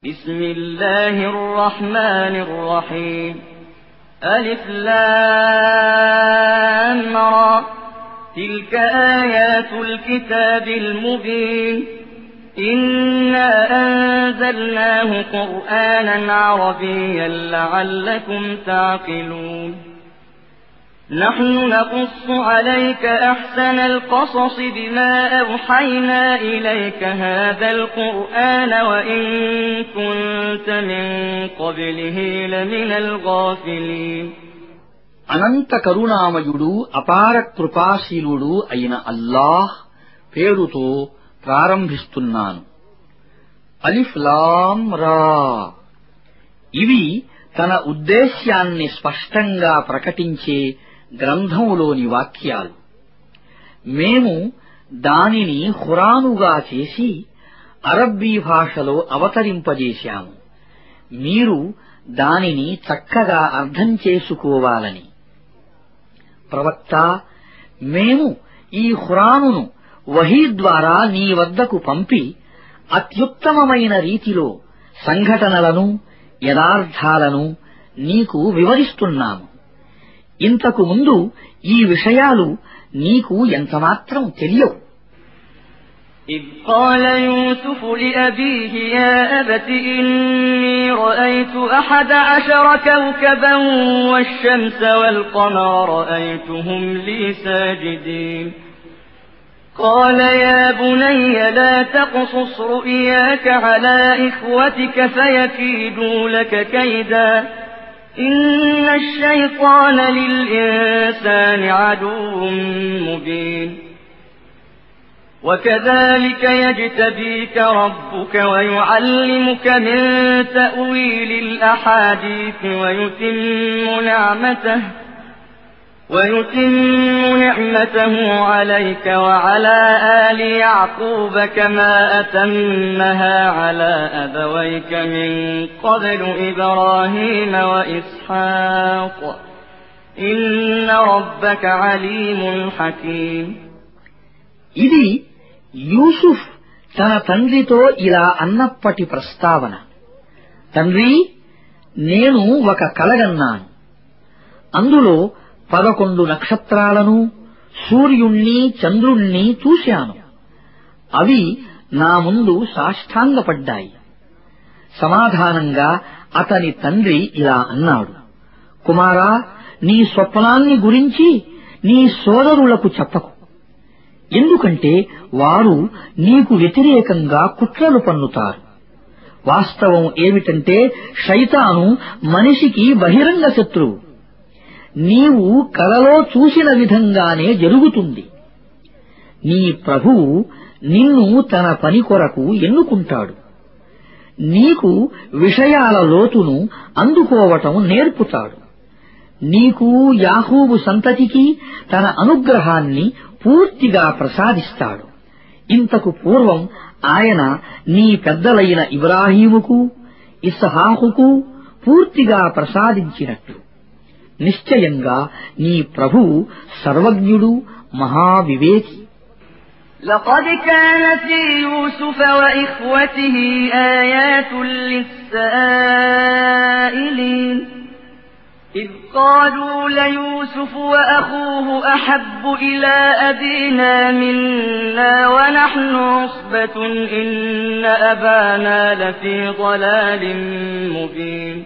بسم الله الرحمن الرحيم ألف لام را تلك آيات الكتاب المبين إنا أنزلناه قرآنا عربيا لعلكم تعقلون نحن نقص عليك أحسن القصص بما أوحينا إليك هذا القرآن وإن كنت من قبله لمن الغافلين అనంత కరుణామయుడు అపార కృపాశీలుడు అయిన అల్లాహ్ పేరుతో ప్రారంభిస్తున్నాను. అలిఫ్ లామ్ రా. ఇవి తన ఉద్దేశ్యాన్ని స్పష్టంగా ప్రకటించే గ్రంథంలోని వాక్యాలు. మేము దానిని ఖురానుగా చేసి అరబ్బీ భాషలో అవతరింపజేశాము. మీరు దానిని చక్కగా అర్థం చేసుకోవాలని. ప్రవక్త, మేము ఈ ఖురానును వహీ ద్వారా నీ వద్దకు పంపి అత్యుత్తమమైన రీతిలో సంఘటనలను యథార్థాలను నీకు వివరిస్తున్నాము. ఇంతకు ముందు ఈ విషయాలు నీకు ఎంతమాత్రం తెలియవు. إذ قال يوسف لأبيه يا أبت إني رأيت 11 كوكبا والشمس والقمر رأيتهم لي ساجدين قال يا بني لا تقصص رؤياك على إخوتك فيكيدوا لك كيدا إن الشيطان للإنسان عدو مبين وكذلك يجتبيك ربك ويعلمك من تأويل الأحاديث ويتم نعمته عليك وعلى آل يعقوب كما أتمها على أبويك من قبل إبراهيم وإسحاق إن ربك عليم حكيم ఇది యూసుఫ్ తన తండ్రితో ఇలా అన్నప్పటి ప్రస్తావన. తండ్రి, నేను ఒక కలగన్నాను. అందులో 11 నక్షత్రాలను, సూర్యుణ్ణి, చంద్రుణ్ణి చూశాను. అవి నా ముందు సాష్టాంగపడ్డాయి. సమాధానంగా అతని తండ్రి ఇలా అన్నాడు: కుమారా, నీ స్వప్నాన్ని గురించి నీ సోదరులకు చెప్పకు. ఎందుకంటే వారు నీకు వ్యతిరేకంగా కుట్రలు పన్నుతారు. వాస్తవం ఏమిటంటే శైతాను మనిషికి బహిరంగ శత్రువు. నీవు కలలో చూసిన విధంగానే జరుగుతుంది. నీ ప్రభువు నిన్ను తన పని కొరకు ఎన్నుకుంటాడు. నీకు విషయాల లోతును అందుకోవటం నేర్పుతాడు. నీకు యాకూబు సంతతికి తన అనుగ్రహాన్ని పూర్తిగా ప్రసాదిస్తాడు. ఇంతకు పూర్వం ఆయన నీ పెద్దలైన ఇబ్రాహీముకు, ఇస్హాకుకు పూర్తిగా ప్రసాదించినట్లు. నిశ్చయంగా నీ ప్రభువు సర్వజ్ఞుడు, మహావివేకి. لقد كان في يوسف وإخوته آيات للسائلين إذ قالوا ليوسف وأخوه أحب إلى أبينا منا ونحن عصبة إن أبانا لفي ضلال مبين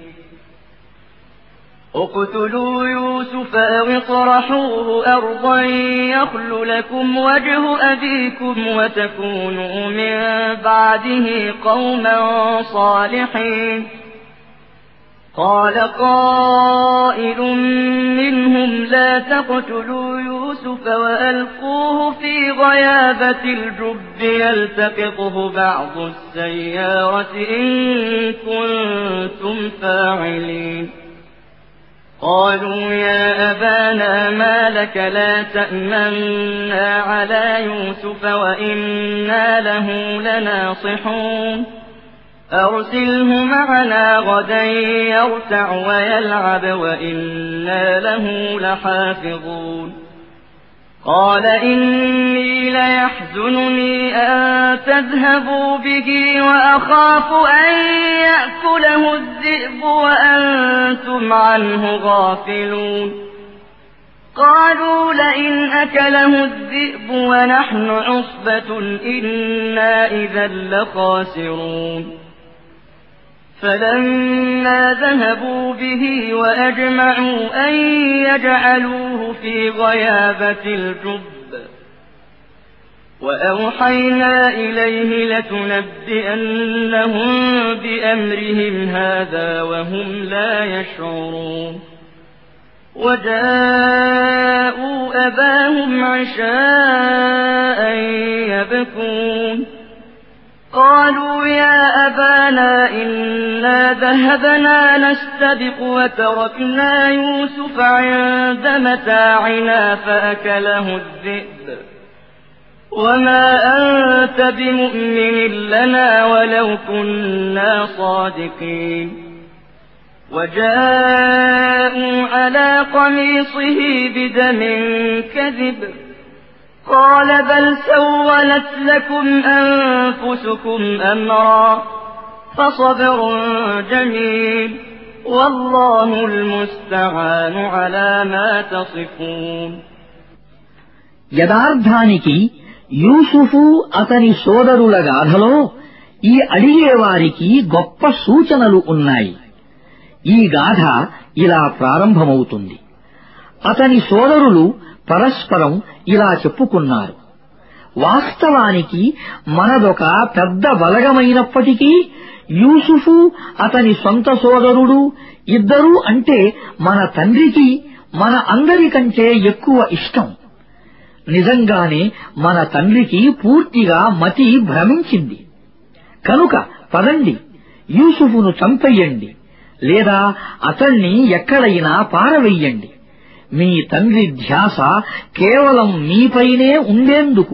اقتلوا يوسف أو اطرحوه أرضا يخل لكم وجه أبيكم وتكونوا من بعده قوما صالحين قال قائل منهم لا تقتلوا يوسف وألقوه في غيابة الجب يلتقطه بعض السيارة إن كنتم فاعلين قالوا يا أبانا ما لك لا تأمنا على يوسف وإنا له لناصحون أرسله معنا غدا يرتع ويلعب وإنا له لحافظون قال إني ليحزنني أن تذهبوا به وأخاف أن يأكله الذئب وأنتم عنه غافلون قالوا لئن أكله الذئب ونحن عصبة إنا إذا لخاسرون فلما ذهبوا به وأجمعوا أن يجعلوه في غيابة الجب وأوحينا إليه لتنبئنهم بأمرهم هذا وهم لا يشعرون وجاءوا أباهم عشاء يبكون قالوا يا أبانا إنا ذهبنا نستبق وتركنا يوسف عند متاعنا فأكله الذئب وما أنت بمؤمن لنا ولو كنا صادقين وجاءوا على قميصه بدم كذب قال بل سولت لكم أنفسكم أمرا فصبر جميل والله المستعان على ما تصفون యదార్థానికి యూసుఫు అతని సోదరుల గాథలో ఈ అడిగేవారికి గొప్ప సూచనలు ఉన్నాయి. ఈ గాథ ఇలా ప్రారంభమవుతుంది. అతని సోదరులు పరస్పరం ఇలా చెప్పుకున్నారు, వాస్తవానికి మనదొక పెద్ద బలగమైనప్పటికీ యూసుఫు అతని సొంత సోదరుడు ఇద్దరూ అంటే మన తండ్రికి మన అందరికంటే ఎక్కువ ఇష్టం. నిజంగానే మన తండ్రికి పూర్తిగా మతి భ్రమించింది. కనుక పదండి, యూసుఫును చంపెయ్యండి లేదా అతణ్ణి ఎక్కడైనా పారవెయ్యండి. మీ తండ్రి ధ్యాస కేవలం మీపైనే ఉండేందుకు.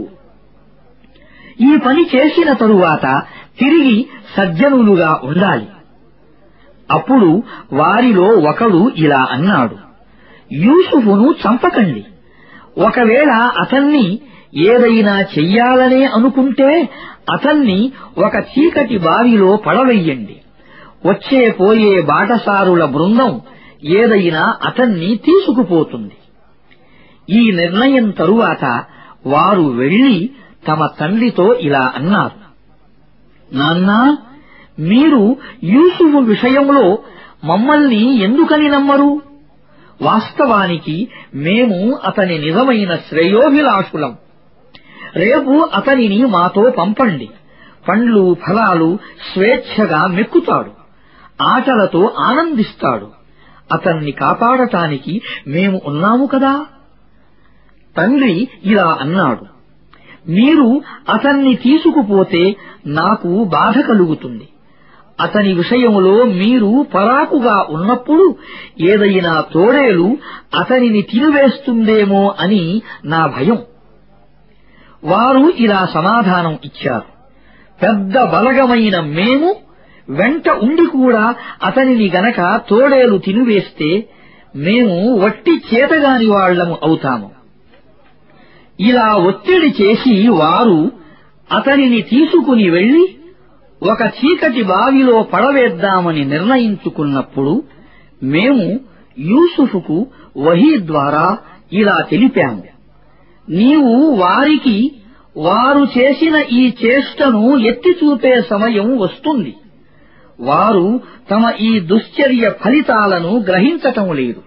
ఈ పని చేసిన తరువాత తిరిగి సజ్జనులుగా ఉండాలి. అప్పుడు వారిలో ఒకడు ఇలా అన్నాడు, యూసుఫును చంపకండి. ఒకవేళ అతన్ని ఏదైనా చెయ్యాలనే అనుకుంటే అతన్ని ఒక చీకటి బావిలో పడవెయ్యండి. వచ్చే పోయే బాటసారుల బృందం ఏదైనా అతన్ని తీసుకుపోతుంది. ఈ నిర్ణయం తరువాత వారు వెళ్లి తమ తండ్రితో ఇలా అన్నారు, నాన్నా, మీరు యూసుఫు విషయంలో మమ్మల్ని ఎందుకని నమ్మరు? వాస్తవానికి మేము అతని నిజమైన శ్రేయోభిలాషులం. రేపు అతనిని మాతో పంపండి. పండ్లు ఫలాలు స్వేచ్ఛగా మెక్కుతాడు, ఆటలతో ఆనందిస్తాడు. అతన్ని కాపాడటానికి మేము ఉన్నాము కదా. తండ్రి ఇలా అన్నాడు, మీరు అతన్ని తీసుకుపోతే నాకు బాధ కలుగుతుంది. అతని విషయంలో మీరు పరాకుగా ఉన్నప్పుడు ఏదైనా తోడేలు అతనిని తినివేస్తుందేమో అని నా భయం. వారు ఇలా సమాధానం ఇచ్చారు, పెద్ద బలగమైన మేము వెంట ఉండి కూడా అతనిని గనక తోడేలు తినివేస్తే మేము వట్టి చేతగాని వాళ్లము అవుతాము. ఇలా ఒత్తిడి చేసి వారు అతనిని తీసుకుని వెళ్లి ఒక చీకటి బావిలో పడవేద్దామని నిర్ణయించుకున్నప్పుడు మేము యూసుఫుకు వహీ ద్వారా ఇలా తెలిపాము, నీవు వారికి వారు చేసిన ఈ చేష్టను ఎత్తి చూపే సమయం వస్తుంది. వారు తమ ఈ దుశ్చర్య ఫలితాలను గ్రహించటం లేదు.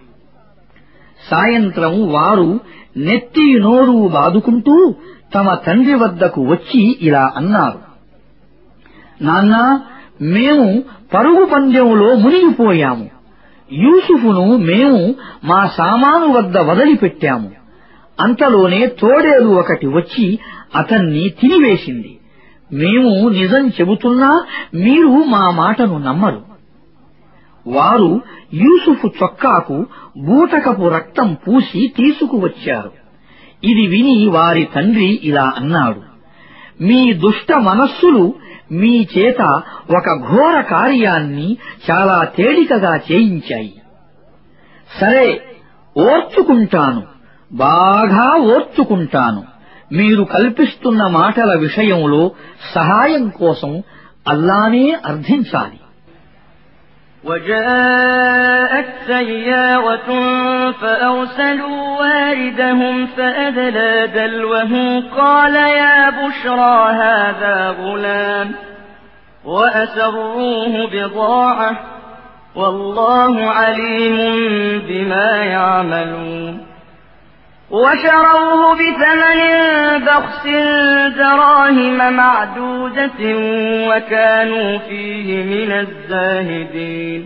సాయంత్రం వారు నెత్తి నోరు బాదుకుంటూ తమ తండ్రి వద్దకు వచ్చి ఇలా అన్నారు, నాన్నా, మేము పరుగు పందెంలో మునిగిపోయాము. యూసుఫును మేము మా సామాను వద్ద వదిలిపెట్టాము. అంతలోనే తోడేలు ఒకటి వచ్చి అతన్ని తినివేసింది. మేము నిజం చెబుతున్నా మీరు మా మాటను నమ్మరు. వారు యూసుఫు చొక్కాకు బూటకపు రక్తం పూసి తీసుకువచ్చారు. ఇది విని వారి తండ్రి ఇలా అన్నాడు, మీ దుష్ట మనస్సులు మీ చేత ఒక ఘోర కార్యాన్ని చాలా తేలికగా చేయించాయి. సరే, ఓర్చుకుంటాను, బాగా ఓర్చుకుంటాను. మీరు కల్పిస్తున్న మాటల విషయంలో సహాయం కోసం అల్లానే అర్థించాలి. وجاءت سيارة فأرسلوا واردهم فأدلى دلوه قال يا بشرى هذا غلام وأسروه بضاعة والله عليم بما يعملون وشروه بثمن بخس دراهم معدودة وكانوا فيه من الزاهدين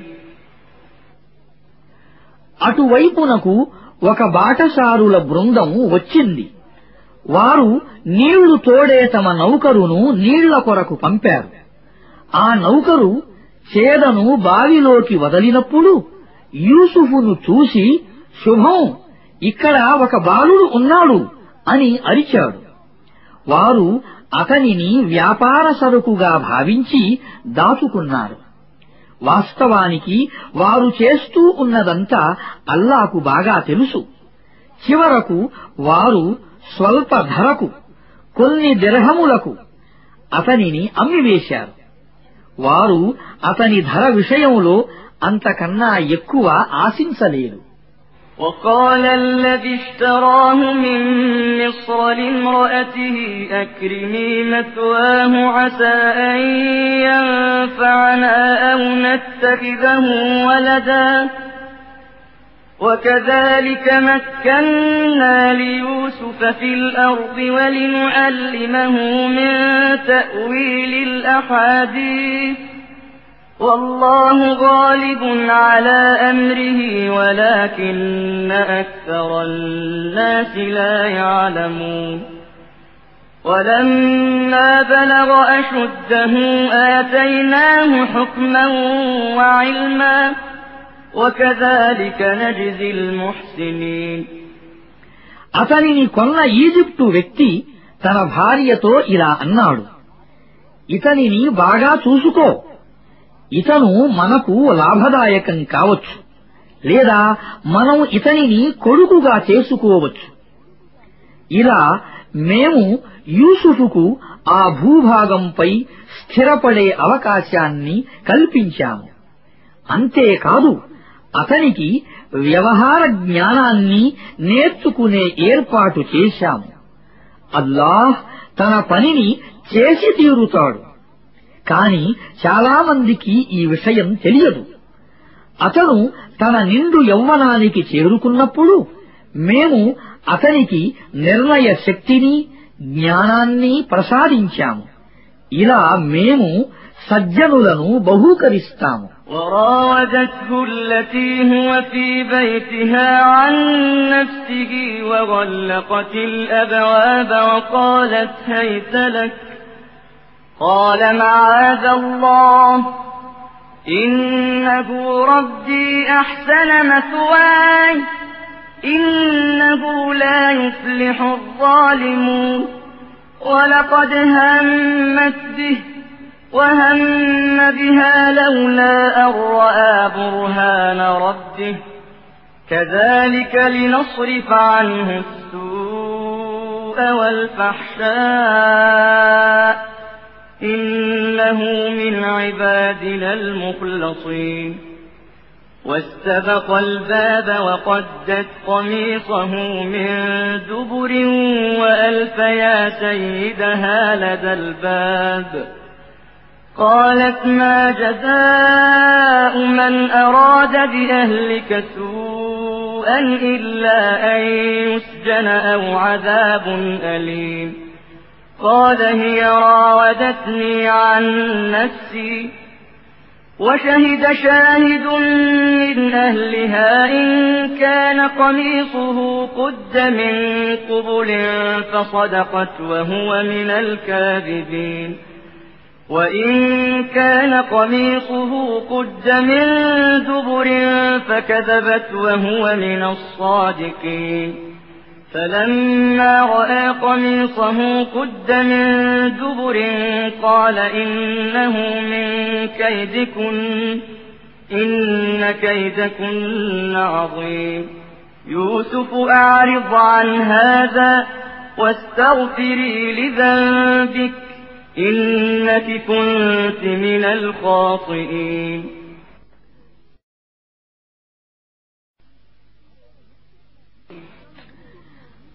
అటువైపునకు ఒక బాటసారుల బృందం వచ్చింది. వారు నీళ్లు తోడే తమ నౌకరును నీళ్ల కొరకు పంపారు. ఆ నౌకరు చేదను బావిలోకి వదిలినప్పుడు యూసుఫును చూసి శుభం, ఇక్కడ ఒక బాలుడు ఉన్నాడు అని అరిచాడు. వారు అతనిని వ్యాపార సరుకుగా భావించి దాచుకున్నారు. వాస్తవానికి వారు చేస్తూ ఉన్నదంతా అల్లాకు బాగా తెలుసు. చివరకు వారు స్వల్ప ధరకు కొన్ని దిర్హములకు అతనిని అమ్మివేశారు. వారు అతని ధర విషయంలో అంతకన్నా ఎక్కువ ఆశించలేదు. وقال الذي اشتراه من مصر لامرأته أكرمي مثواه عسى أن ينفعنا أو نتخذه ولدا وكذلك مكنا ليوسف في الأرض ولنعلمه من تأويل الأحاديث والله غالب على أمره ولكن أكثر الناس لا يعلمون ولما بلغ أشده آتيناه حكما وعلما وكذلك نجزي المحسنين అతనిని కొన్న ఈజిప్టు వ్యక్తి తన భార్యతో ఇలా అన్నాడు, ఇతనిని బాగా చూసుకో, ఇతను మనకు లాభదాయకం కావచ్చు, లేదా మనం ఇతనిని కొడుకుగా చేసుకోవచ్చు. ఇలా మేము యూసుఫుకు ఆ భూభాగంపై స్థిరపడే అవకాశాన్ని కల్పించాము. అంతేకాదు అతనికి వ్యవహార జ్ఞానాన్ని నేర్చుకునే ఏర్పాటు చేశాము. అల్లాహ్ తన పనిని చేసి తీరుతాడు. కాని చాలామందికి ఈ విషయం తెలియదు. అతను తన నిండు యౌవనానికి చేరుకున్నప్పుడు మేము అతనికి నిర్ణయ శక్తిని జ్ఞానాన్ని ప్రసాదించాము. ఇలా మేము సజ్జనులను బహూకరిస్తాము. وراودته التي هو في بيتها عن نفسه وغلقت الأبواب وقالت هيت لك قال معاذ الله إنه ربي أحسن مثواي إنه لا يفلح الظالمون ولقد همت به وهم بها لولا أن رأى برهان ربه كذلك لنصرف عنه السوء والفحشاء إنه من عبادنا المخلصين واستبق الباب وقدت قميصه من دبر وألف يا سيدها لدى الباب قالت ما جزاء من أراد بأهلك سوءا إلا أن يسجن أو عذاب أليم قال هي راودتني عن نفسي وشهد شاهد من أهلها إن كان قميصه قد من قبل فصدقت وهو من الكاذبين وإن كان قميصه قد من دبر فكذبت وهو من الصادقين فلما رأى قميصه قد من دبر قال إنه من كيدكن إن كيدكن عظيم يوسف أعرض عن هذا واستغفري لذنبك إنك كنت من الخاطئين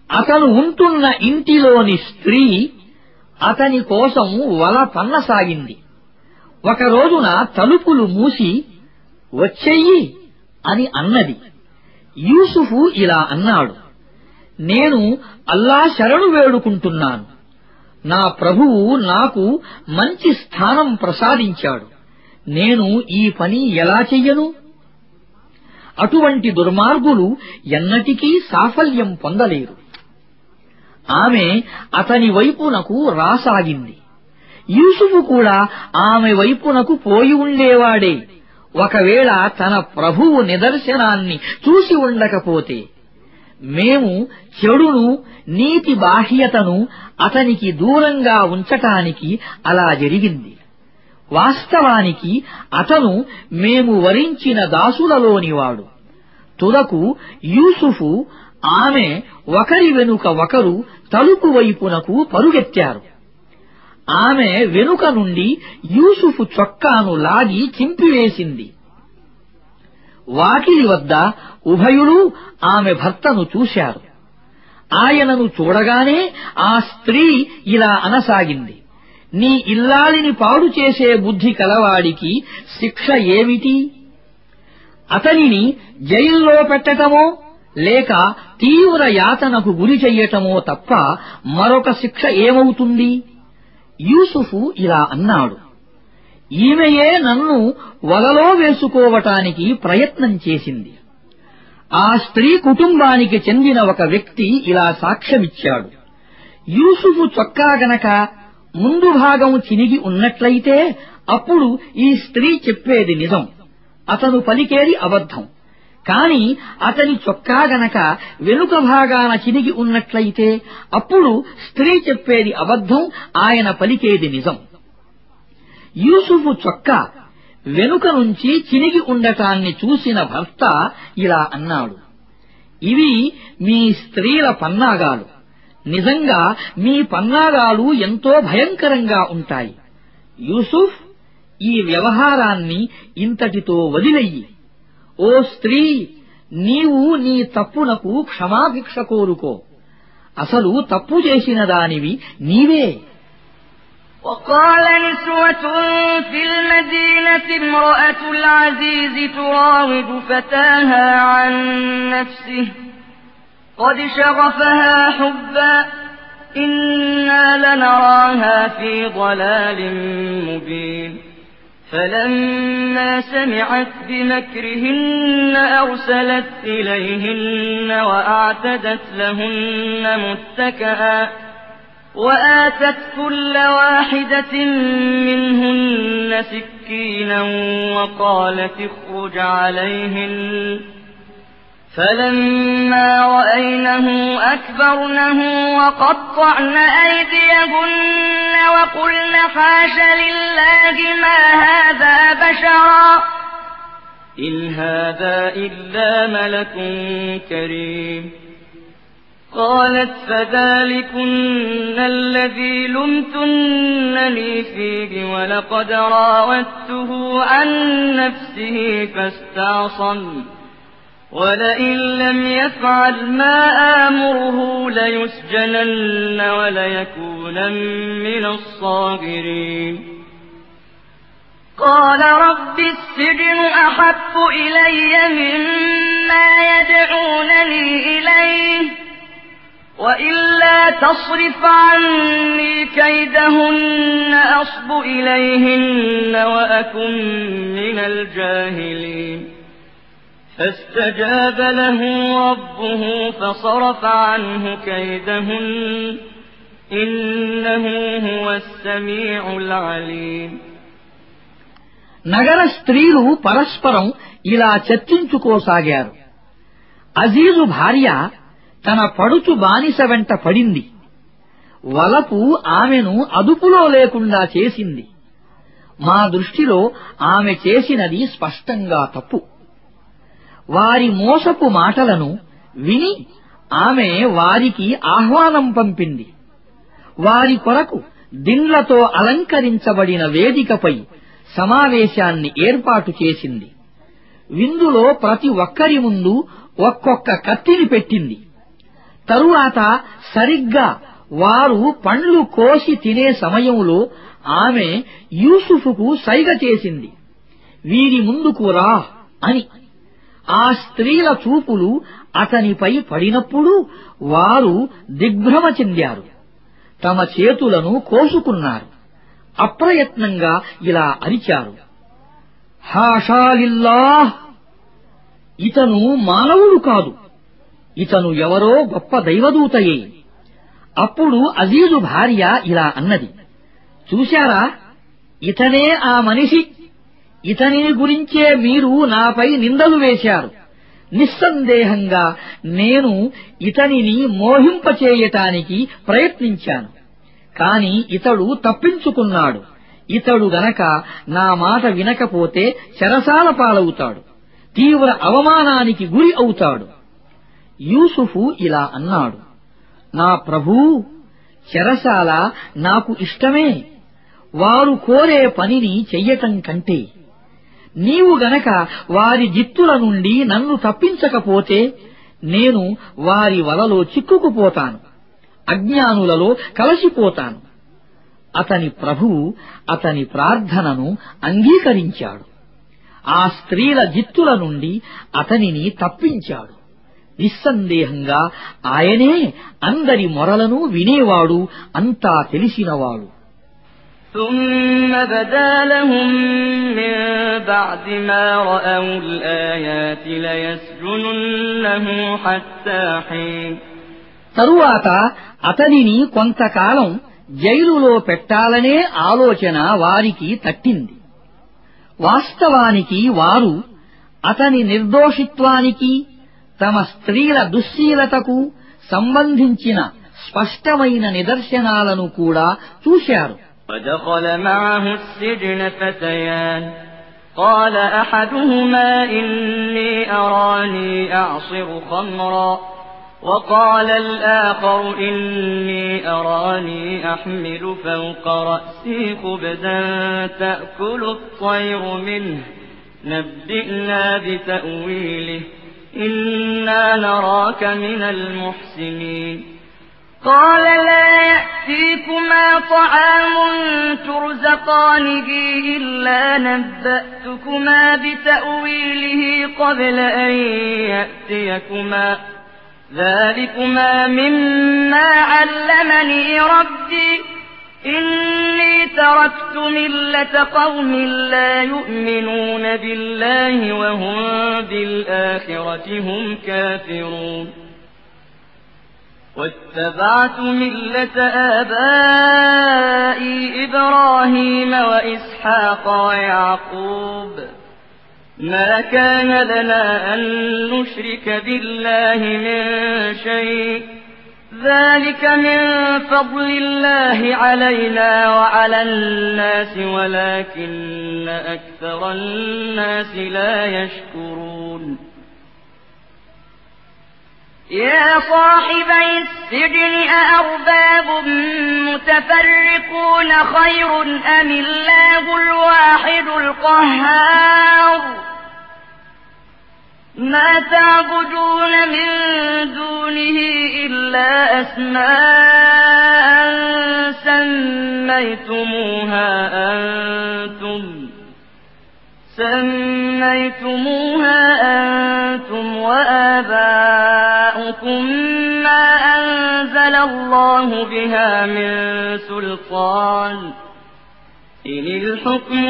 అతను ఉంటున్న ఇంటిలోని స్త్రీ అతని కోసం వల పన్నసాగింది. ఒక రోజున తలుపులు మూసి వచ్చెయ్యి అని అన్నది. యూసుఫు ఇలా అన్నాడు, నేను అల్లా శరణు వేడుకుంటున్నాను. నా ప్రభువు నాకు మంచి స్థానం ప్రసాదించాడు. నేను ఈ పని ఎలా చెయ్యను? అటువంటి దుర్మార్గులు ఎన్నటికీ సాఫల్యం పొందలేరు. ఆమె అతని వైపునకు రాసాగింది. యూసుఫు కూడా ఆమె వైపునకు పోయి ఉండేవాడే, ఒకవేళ తన ప్రభువు నిదర్శనాన్ని చూసి ఉండకపోతే. మేము చెడును, నీతి బాహ్యతను అతనికి దూరంగా ఉంచటానికి అలా జరిగింది. వాస్తవానికి అతను మేము వరించిన దాసులలోనివాడు. తుదకు యూసుఫు, ఆమె ఒకరి వెనుక ఒకరు తలుపు వైపునకు పరుగెత్తారు. ఆమె వెనుక నుండి యూసుఫు చొక్కాను లాగి చింపివేసింది. వాకిలి వద్ద ఉభయులు ఆమె భర్తను చూశారు. ఆయనను చూడగానే ఆ స్త్రీ ఇలా అనసాగింది, నీ ఇల్లాలిని పాడు చేసే బుద్ధి కలవాడికి శిక్ష ఏమిటి? అతనిని జైల్లో పెట్టటమో లేక తీవ్ర యాతనకు గురి చెయ్యటమో తప్ప మరొక శిక్ష ఏమవుతుంది? యూసుఫు ఇలా అన్నాడు, ఈమెయే నన్ను వలలో వేసుకోవటానికి ప్రయత్నం చేసింది. ఆ స్త్రీ కుటుంబానికి చెందిన ఒక వ్యక్తి ఇలా సాక్ష్యమిచ్చాడు, యూసుఫు చొక్కా గనక ముందు భాగం చినిగి ఉన్నట్లయితే అప్పుడు ఈ స్త్రీ చెప్పేది నిజం, అతను పలికేది అబద్ధం. కాని అతని చొక్కా గనక వెనుక భాగాన చినిగి ఉన్నట్లయితే అప్పుడు స్త్రీ చెప్పేది అబద్ధం, ఆయన పలికేది నిజం. యూసుఫు చొక్కా వెనుక నుంచి చినిగి ఉండటాన్ని చూసిన భర్త ఇలా అన్నాడు, ఇవి మీ స్త్రీల పన్నాగాలు. నిజంగా మీ పన్నాగాలు ఎంతో భయంకరంగా ఉంటాయి. యూసుఫ్, ఈ వ్యవహారాన్ని ఇంతటితో వదిలెయ్యి. ఓ స్త్రీ, నీవు నీ తప్పునకు క్షమాభిక్ష కోరుకో. అసలు తప్పు చేసిన దానివి నీవే. وقال نسوة في المدينة امرأة العزيز تراود فتاها عن نفسه قد شغفها حبا إنا لنراها في ضلال مبين فلما سمعت بمكرهن أرسلت إليهن وأعتدت لهن متكئا وآتت كل واحدة منهن سكينا وقالت اخرج عليهن فلما رأينه أكبرنه وقطعن أيديهن وقلن حاش لله ما هذا بشرا إن هذا إلا ملك كريم قالت فذلكن الذي لمتنني فيه ولقد راودته عن نفسه فاستعصم ولئن لم يفعل ما آمره ليسجنن وليكونن من الصاغرين قال رب السجن أحب إلي مما يدعونني إليه وإلا تصرف عني كيدهن أصب إليهن وأكن من الجاهلين فاستجاب له ربه فصرف عنه كيدهن إنه هو السميع العليم. నగర స్త్రీలు పరస్పరం ఇలా చర్చించుకోసాగారు. అజీజు భార్య తన పడుచు బానిస వెంట పడింది. వలపు ఆమెను అదుపులో లేకుండా చేసింది. మా దృష్టిలో ఆమె చేసినది స్పష్టంగా తప్పు. వారి మోసపు మాటలను విని ఆమె వారికి ఆహ్వానం పంపింది. వారి కొరకు దిండ్లతో అలంకరించబడిన వేదికపై సమావేశాన్ని ఏర్పాటు చేసింది. విందులో ప్రతి ఒక్కరి ముందు ఒక్కొక్క కత్తిని పెట్టింది. తరువాత సరిగ్గా వారు పండ్లు కోసి తినే సమయంలో ఆమె యూసుఫుకు సైగ చేసింది, వీరి ముందుకు రా అని. ఆ స్త్రీల చూపులు అతనిపై పడినప్పుడు వారు దిగ్భ్రమ చెందారు, తమ చేతులను కోసుకున్నారు. అప్రయత్నంగా ఇలా అరిచారు, హాషాలిల్లాహ్, ఇతను మానవుడు కాదు, ఇతను ఎవరో గొప్ప దైవదూతయే. అప్పుడు అజీజు భార్య ఇలా అన్నది, చూశారా, ఇతనే ఆ మనిషి, ఇతని గురించే మీరు నాపై నిందలు వేశారు. నిస్సందేహంగా నేను ఇతనిని మోహింపచేయటానికి ప్రయత్నించాను, కాని ఇతడు తప్పించుకున్నాడు. ఇతడు గనక నా మాట వినకపోతే చెరసాల పాలవుతాడు, తీవ్ర అవమానానికి గురి అవుతాడు. యూసుఫు ఇలా అన్నాడు, నా ప్రభూ, చెరసాల నాకు ఇష్టమే, వారు కోరే పనిని చెయ్యటం కంటే. నీవు గనక వారి జిత్తుల నుండి నన్ను తప్పించకపోతే నేను వారి వలలో చిక్కుకుపోతాను, అజ్ఞానులలో కలసిపోతాను. అతని ప్రభువు అతని ప్రార్థనను అంగీకరించాడు. ఆ స్త్రీల జిత్తుల నుండి అతనిని తప్పించాడు. నిస్సందేహంగా ఆయనే అందరి మొరలను వినేవాడు, అంతా తెలిసినవాడు. ثم بدا لهم من بعد ما رأوا الآيات ليسجننه حتى حين. తరువాత అతనిని కొంతకాలం జైలులో పెట్టాలనే ఆలోచన వారికి తట్టింది. వాస్తవానికి వారు అతని నిర్దోషిత్వానికి, తమ స్త్రీల దుశ్శీలతకు సంబంధించిన స్పష్టమైన నిదర్శనాలను కూడా చూశారు. ودخل معه السجن فتيان قال أحدهما إني أراني أعصر خمرا وقال الآخر إني أراني أحمل فوق رأسي خبزا تأكل الطير منه نبئنا بتأويله إنا نراك من المحسنين. قال لا يأتيكما طعام ترزقانه إلا نبأتكما بتأويله قبل أن يأتيكما ذلكما مما علمني ربي إني تركت ملة قوم لا يؤمنون بالله وهم بالآخرة هم كافرون واتبعت ملة آبائي إبراهيم وإسحاق ويعقوب ما كان لنا أن نشرك بالله من شيء ذلك من فضل الله علينا وعلى الناس ولكن أكثر الناس لا يشكرون. يا صاحبي السجن أأرباب متفرقون خير أم الله الواحد القهار ما تعبدون من دونه إلا أسماء سميتموها أنتم وآباؤكم ما أنزل الله بها من سلطان إن الحكم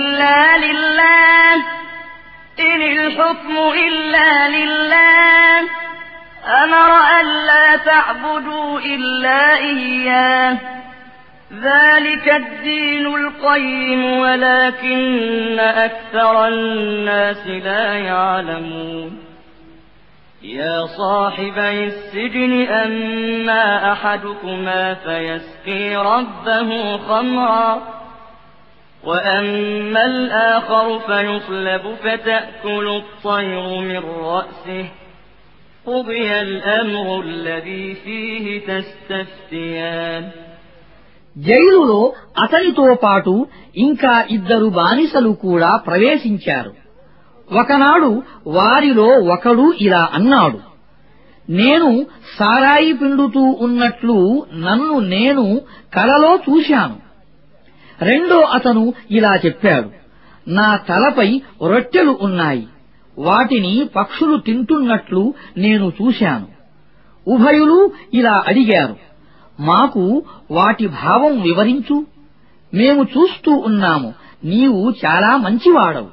إلا لله أمر ألا تعبدوا إلا إياه ذلك الدين القيم ولكن أكثر الناس لا يعلمون. يا صاحبي السجن أما أحدكما فيسقي ربه خمرا وأما الآخر فيصلب فتأكل الطير من رأسه قضي الأمر الذي فيه تستفتيان. జైలులో అతనితో పాటు ఇంకా ఇద్దరు బానిసలు కూడా ప్రవేశించారు. ఒకనాడు వారిలో ఒకడు ఇలా అన్నాడు, నేను సారాయి పిండుతూ ఉన్నట్లు నన్ను నేను కలలో చూశాను. రెండో అతను ఇలా చెప్పాడు, నా తలపై రొట్టెలు ఉన్నాయి, వాటిని పక్షులు తింటున్నట్లు నేను చూశాను. ఉభయులు ఇలా అడిగారు, మాకు వాటి భావం వివరించు, మేము చూస్తూ ఉన్నాము, నీవు చాలా మంచివాడవు.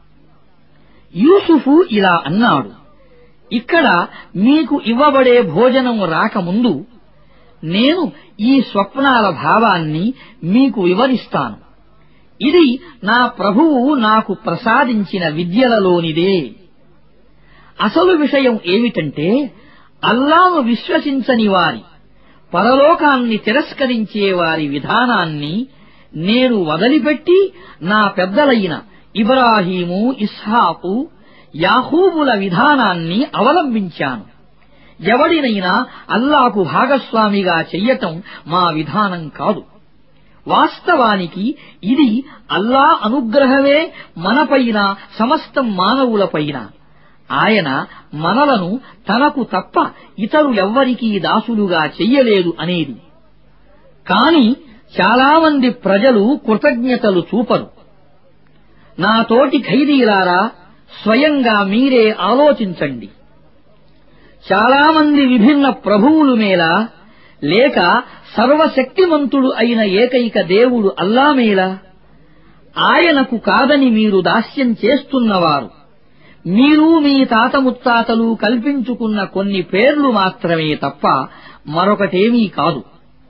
యూసుఫు ఇలా అన్నాడు, ఇక్కడ మీకు ఇవ్వబడే భోజనం రాకముందు నేను ఈ స్వప్నాల భావాన్ని మీకు వివరిస్తాను. ఇది నా ప్రభువు నాకు ప్రసాదించిన విద్యలలోనిదే. అసలు విషయం ఏమిటంటే, అల్లాహ్ను విశ్వసించని వారి, పరలోకాన్ని తిరస్కరించే వారి విధానాన్ని నేను వదిలిపెట్టి నా పెద్దలైన ఇబ్రాహీము, ఇస్హాకు, యాకూబుల విధానాన్ని అవలంబించాను. ఎవడినైనా అల్లాహకు భాగస్వామిగా చెయ్యటం మా విధానం కాదు. వాస్తవానికి ఇది అల్లాహ్ అనుగ్రహమే మనపైన, సమస్తం మానవులపైన. ఆయన మనలను తనకు తప్ప ఇతరులెవ్వరికీ దాసులుగా చెయ్యలేదు అనేది. కాని చాలామంది ప్రజలు కృతజ్ఞతలు చూపరు. నా తోటి ఖైదీలారా, స్వయంగా మీరే ఆలోచించండి. చాలామంది విభిన్న ప్రభువులు మేలా, లేక సర్వశక్తిమంతుడు అయిన ఏకైక దేవుడు అల్లా మేలా? ఆయనకు కాదని మీరు దాస్యం చేస్తున్నవారు, మీరు మీ తాత ముత్తాతలు కల్పించుకున్న కొన్ని పేర్లు మాత్రమే తప్ప మరొకటేమీ కాదు.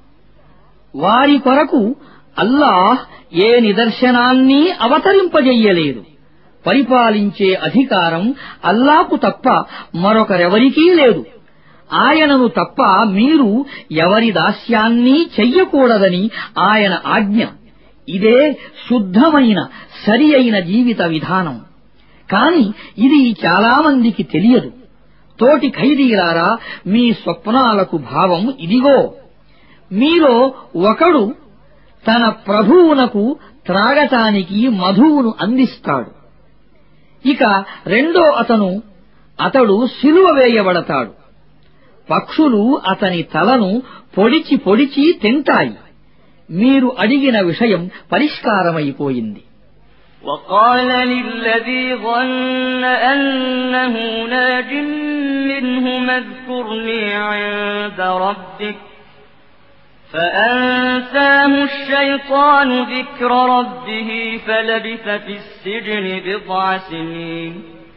వారి కొరకు అల్లాహ్ ఏ నిదర్శనాన్ని అవతరింపజెయ్యలేదు. పరిపాలించే అధికారం అల్లాహకు తప్ప మరొకరెవరికీ లేదు. ఆయనను తప్ప మీరు ఎవరి దాస్యాన్ని చెయ్యకూడదని ఆయన ఆజ్ఞ. ఇదే శుద్ధమైన సరి అయిన జీవిత విధానం. కాని ఇది చాలామందికి తెలియదు. తోటి ఖైదీలారా, మీ స్వప్నాలకు భావం ఇదిగో. మీలో ఒకడు తన ప్రభువునకు త్రాగటానికి మధువును అందిస్తాడు. ఇక రెండో అతడు సిలువ వేయబడతాడు. పక్షులు అతని తలను పొడిచి పొడిచి తింటాయి. మీరు అడిగిన విషయం పరిష్కారమైపోయింది. وقال للذي ظن أنه ناج منهما اذكرني عند ربك فأنساه الشيطان ذكر ربه فلبث في السجن بضع سنين.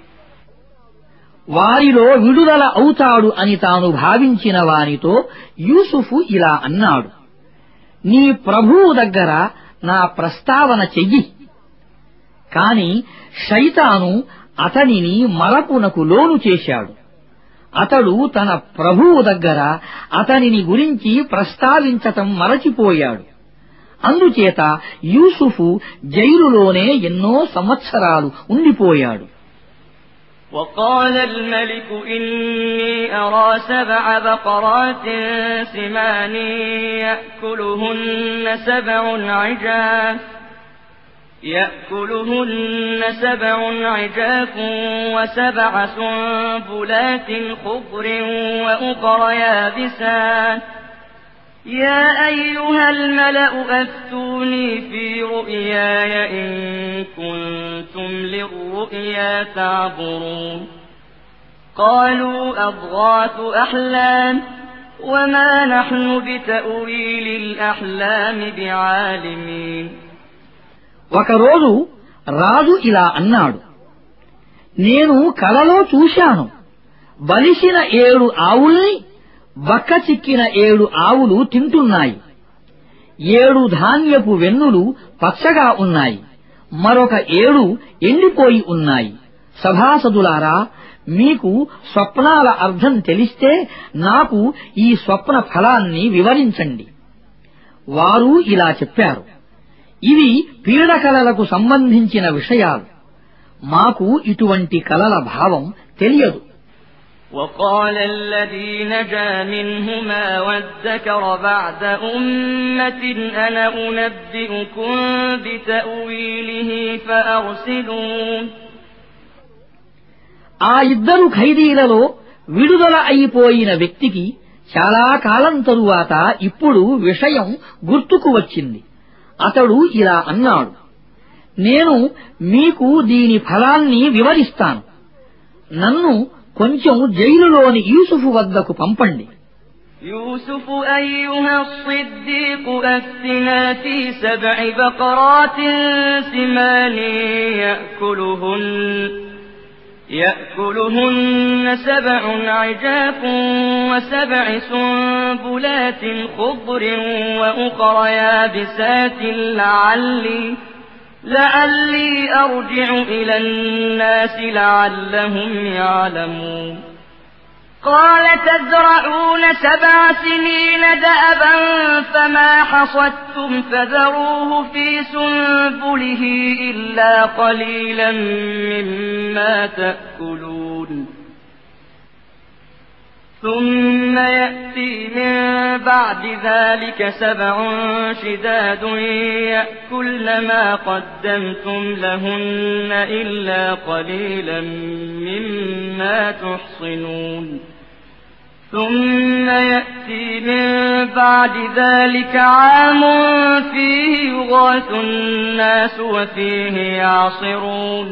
వారిలో విడుదల అవుతాడు అని తాను భావించిన వానితో యూసుఫు ఇలా అన్నాడు, నీ ప్రభువు దగ్గర నా ప్రస్తావన చెయ్యి. కాని శైతాను అతనిని మరపునకు లోను చేశాడు. అతడు తన ప్రభువు దగ్గర అతనిని గురించి ప్రస్తావించటం మరచిపోయాడు. అందుచేత యూసుఫు జైలులోనే ఎన్నో సంవత్సరాలు ఉండిపోయాడు. وقال الملك إني أرى 7 بقرات سمان يأكلهن 7 عجاف و7 سنبلات خضر وأخر يابسات يا أيها الملأ أفتوني في رؤياي إن كنتم للرؤيا تعبرون قالوا أضغاث أحلام وما نحن بتأويل الأحلام بعالمين. ఒకరోజు రాజు ఇలా అన్నాడు, నేను కలలో చూశాను, బలిసిన 7 ఆవుల్ని బక్క చిక్కిన 7 ఆవులు తింటున్నాయి. 7 ధాన్యపు వెన్నులు పచ్చగా ఉన్నాయి, మరొక 7 ఎండిపోయి ఉన్నాయి. సభాసదులారా, మీకు స్వప్నాల అర్థం తెలిస్తే నాకు ఈ స్వప్న ఫలాన్ని వివరించండి. వారు ఇలా చెప్పారు, ఇవి పీడకలలకు సంబంధించిన విషయాలు, మాకు ఇటువంటి కలల భావం తెలియదు. وقال الذي نجا منهما وادكر بعد أمة أنا أنبئكم بتأويله فأرسلون. ఆ 2 ఖైదీలలో విడుదల అయిపోయిన వ్యక్తికి చాలా కాలం తరువాత ఇప్పుడు విషయం గుర్తుకు వచ్చింది. అతడు ఇలా అన్నాడు, నేను మీకు దీని ఫలాన్ని వివరిస్తాను. నన్ను కొంచెం జైలులోని యూసుఫు వద్దకు పంపండి. يوسف أيها الصديق أفتنا في 7 بقرات سمان يأكلهن 7 عجاف و7 سنبلات خضر وأخر يابسات لعلي أرجع إلى الناس لعلهم يعلمون قال تزرعون 7 سنين دأبا فما حصدتم فذروه في سنبله إلا قليلا مما تأكلون ثم يأتي من بعد ذلك 7 شداد يأكلن ما قدمتم لهن إلا قليلا مما تحصنون ثم يأتي من بعد ذلك عام فيه يغاث الناس وفيه يعصرون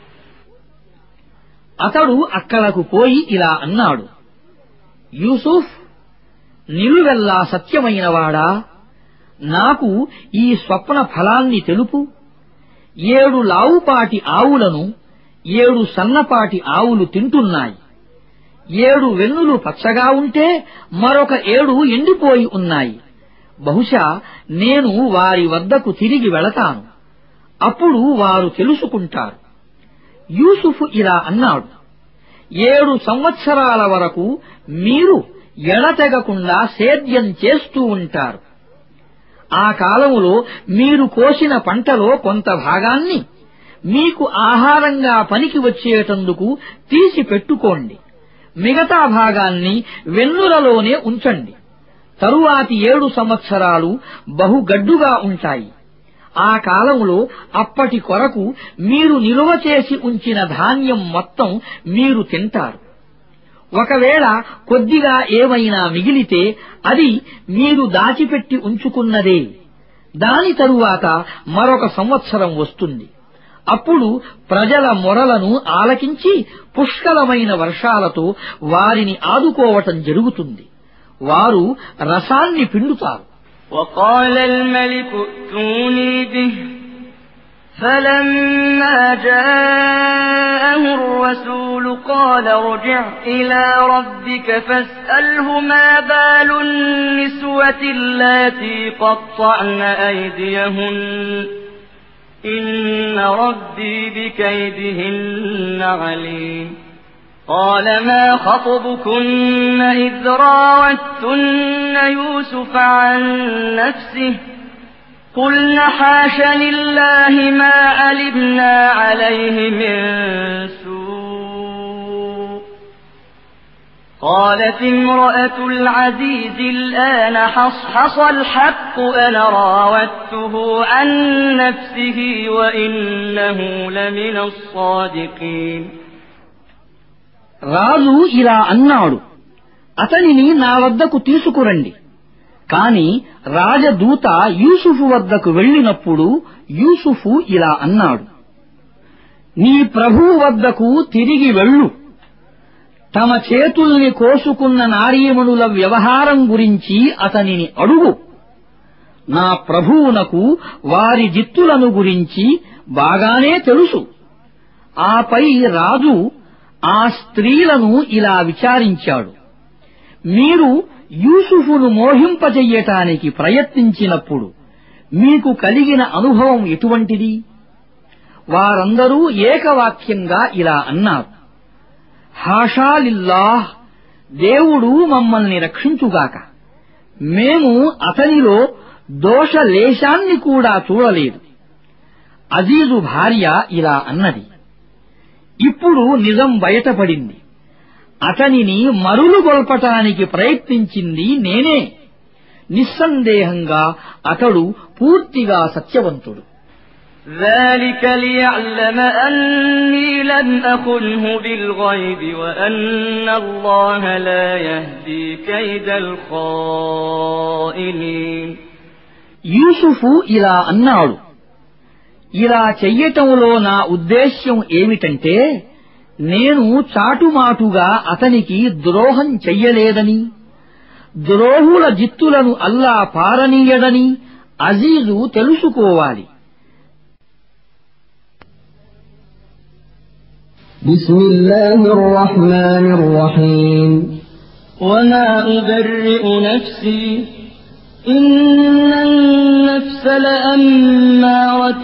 అతడు అక్కడకు పోయి ఇలా అన్నాడు, యూసుఫ్, నిలువెల్లా సత్యమైనవాడా, నాకు ఈ స్వప్న ఫలాన్ని తెలుపు. 7 లావుపాటి ఆవులను 7 సన్నపాటి ఆవులు తింటున్నాయి. 7 వెన్నులు పచ్చగా ఉంటే మరొక 7 ఎండిపోయి ఉన్నాయి. బహుశా నేను వారి వద్దకు తిరిగి వెళతాను. అప్పుడు వారు తెలుసుకుంటారు. యూసుఫు ఇలా అన్నాడు, 7 సంవత్సరాల వరకు మీరు ఎడతెగకుండా సేద్యం చేస్తూ ఉంటారు. ఆ కాలములో మీరు కోసిన పంటలో కొంత భాగాన్ని మీకు ఆహారంగా పనికి వచ్చేటందుకు తీసి పెట్టుకోండి. మిగతా భాగాన్ని వెన్నులలోనే ఉంచండి. తరువాతి 7 సంవత్సరాలు బహుగడ్డుగా ఉంటాయి. ఆ కాలములో అప్పటి కొరకు మీరు నిలువ చేసి ఉంచిన ధాన్యం మొత్తం మీరు తింటారు. ఒకవేళ కొద్దిగా ఏమైనా మిగిలితే అది మీరు దాచిపెట్టి ఉంచుకున్నదే. దాని తరువాత మరొక సంవత్సరం వస్తుంది. అప్పుడు ప్రజల మొరలను ఆలకించి పుష్కలమైన వర్షాలతో వారిని ఆదుకోవటం జరుగుతుంది. వారు రసాన్ని పిండుతారు. وقال الملك ائتوني به فلما جاءه الرسول قال ارجع إلى ربك فاسأله ما بال النسوة اللاتي قطعن أيديهن إن ربي بكيدهن عليم قال ما خطبكن إذ راوتن يوسف عن نفسه قلن حاش لله ما علمنا عليه من سوء قالت امرأة العزيز الآن حصحص الحق أنا راودته عن نفسه وإنه لمن الصادقين రాజు ఇలా అన్నాడు, అతనిని నా వద్దకు తీసుకురండి. కాని రాజదూత యూసుఫు వద్దకు వెళ్ళినప్పుడు యూసుఫు ఇలా అన్నాడు, నీ ప్రభువు వద్దకు తిరిగి వెళ్ళు. తమ చేతుల్ని కోసుకున్న నారీమణుల వ్యవహారం గురించి అతనిని అడుగు. నా ప్రభువునకు వారి జిత్తులను గురించి బాగానే తెలుసు. ఆపై రాజు ఆ స్త్రీలను ఇలా విచారించాడు, మీరు యూసుఫును మోహింపచెయ్యటానికి ప్రయత్నించినప్పుడు మీకు కలిగిన అనుభవం ఎటువంటిది? వారందరూ ఏకవాక్యంగా ఇలా అన్నారు, హాషా లిల్లాహ్, దేవుడు మమ్మల్ని రక్షించుగాక. మేము అతనిలో దోషలేశాన్ని కూడా చూడలేదు. అజీజు భార్య ఇలా అన్నది, ఇప్పుడు నిజం బయటపడింది. అతనిని మరులుగొల్పటానికి ప్రయత్నించింది నేనే. నిస్సందేహంగా అతడు పూర్తిగా సత్యవంతుడు. ذلك ليعلم أني لم أخنه بالغيب وأن الله لا يهدي كيد الخائنين. యూసుఫు ఇలా అన్నాడు, ఇలా చెయ్యటంలో నా ఉద్దేశ్యం ఏమిటంటే, నేను చాటుమాటుగా అతనికి ద్రోహం చెయ్యలేదని, ద్రోహుల జిత్తులను అల్లా పారనీయడని అజీజు తెలుసుకోవాలి. بسم الله الرحمن الرحيم. وما أبرئ نفسي إن النفس لأمارة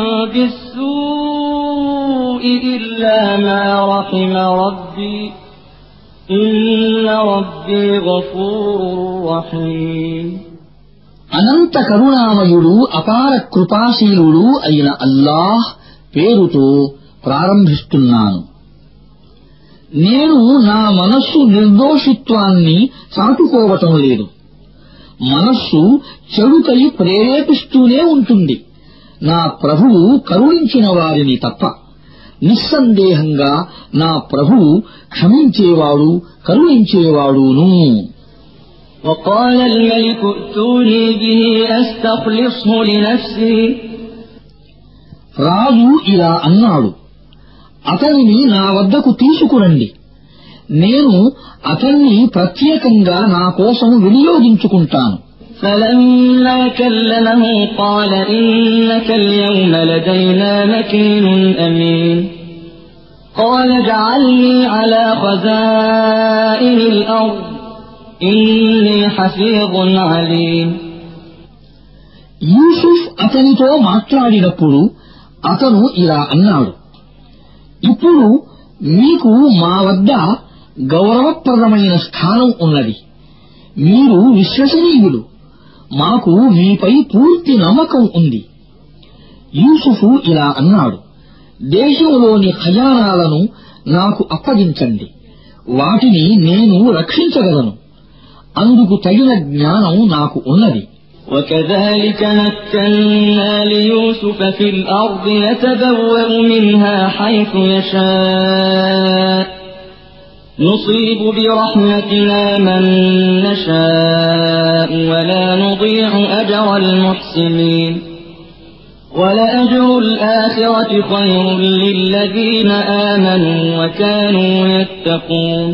بالسوء إلا ما رحم ربي إن ربي غفور رحيم. అనంత కరుణామయుడు అపార కృపాశీలుడు అయిన అల్లాహ్ పేరుతో ప్రారంభిస్తున్నాను. నేను నా మనస్సు నిర్దోషిత్వాన్ని చాటుకోవటం లేదు. మనస్సు చెడుకై ప్రేరేపిస్తూనే ఉంటుంది. నా ప్రభువు కరుణించిన వారిని తప్ప. నిస్సందేహంగా నా ప్రభువు క్షమించేవాడు, కరుణించేవాడును. وقال الملك ائتوني به أستخلصه لنفسي. రాజు ఇలా అన్నాడు, అతనిని నా వద్దకు తీసుకురండి, నేను అతన్ని ప్రత్యేకంగా నా కోసం వినియోగించుకుంటాను. فلما كلمه قال إنك اليوم لدينا مكين أمين. قال اجعلني على خزائن الأرض إني حفيظ عليم. యూసుఫ్ అతనితో మాట్లాడినప్పుడు అతను ఇలా అన్నాడు, ఇప్పుడు మీకు మా వద్ద గౌరవప్రదమైన స్థానం ఉన్నది, మీరు విశ్వసనీయులు, మాకు మీపై పూర్తి నమ్మకం ఉంది. యూసుఫు ఇలా అన్నాడు, దేశంలోని ఖజానాలను నాకు అప్పగించండి, వాటిని నేను రక్షించగలను, అందుకు తగిన జ్ఞానం నాకు ఉన్నది. وكذلك مكنا ليوسف في الأرض يتبوأ منها حيث يشاء نصيب برحمتنا من نشاء ولا نضيع أجر المحسنين ولأجر الآخرة خير للذين آمنوا وكانوا يتقون.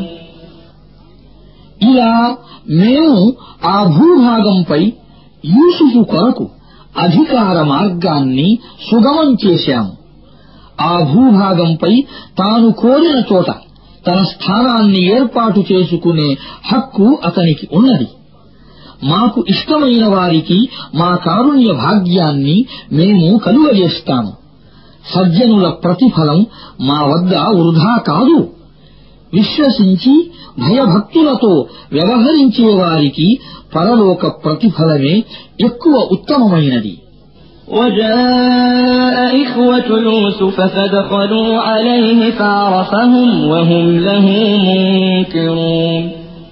ఇలా మేము ఆ భూభాగంపై యూసుఫు కొరకు అధికార మార్గాన్ని సుగమం చేశాము. ఆ భూభాగంపై తాను కోరిన చోట తన స్థానాన్ని ఏర్పాటు చేసుకునే హక్కు అతనికి ఉన్నది. మాకు ఇష్టమైన వారికి మా కారుణ్య భాగ్యాన్ని మేము కలుగజేస్తాము. సజ్జనుల ప్రతిఫలం మా వద్ద వృధా కాదు. విశ్వసించి భయభక్తులతో వ్యవహరించే వారికి పరలోక ప్రతిఫలమే ఎక్కువ ఉత్తమమైనది. وجاء إخوة يوسف فدخلوا عليه فعرفهم وهم له منكرون.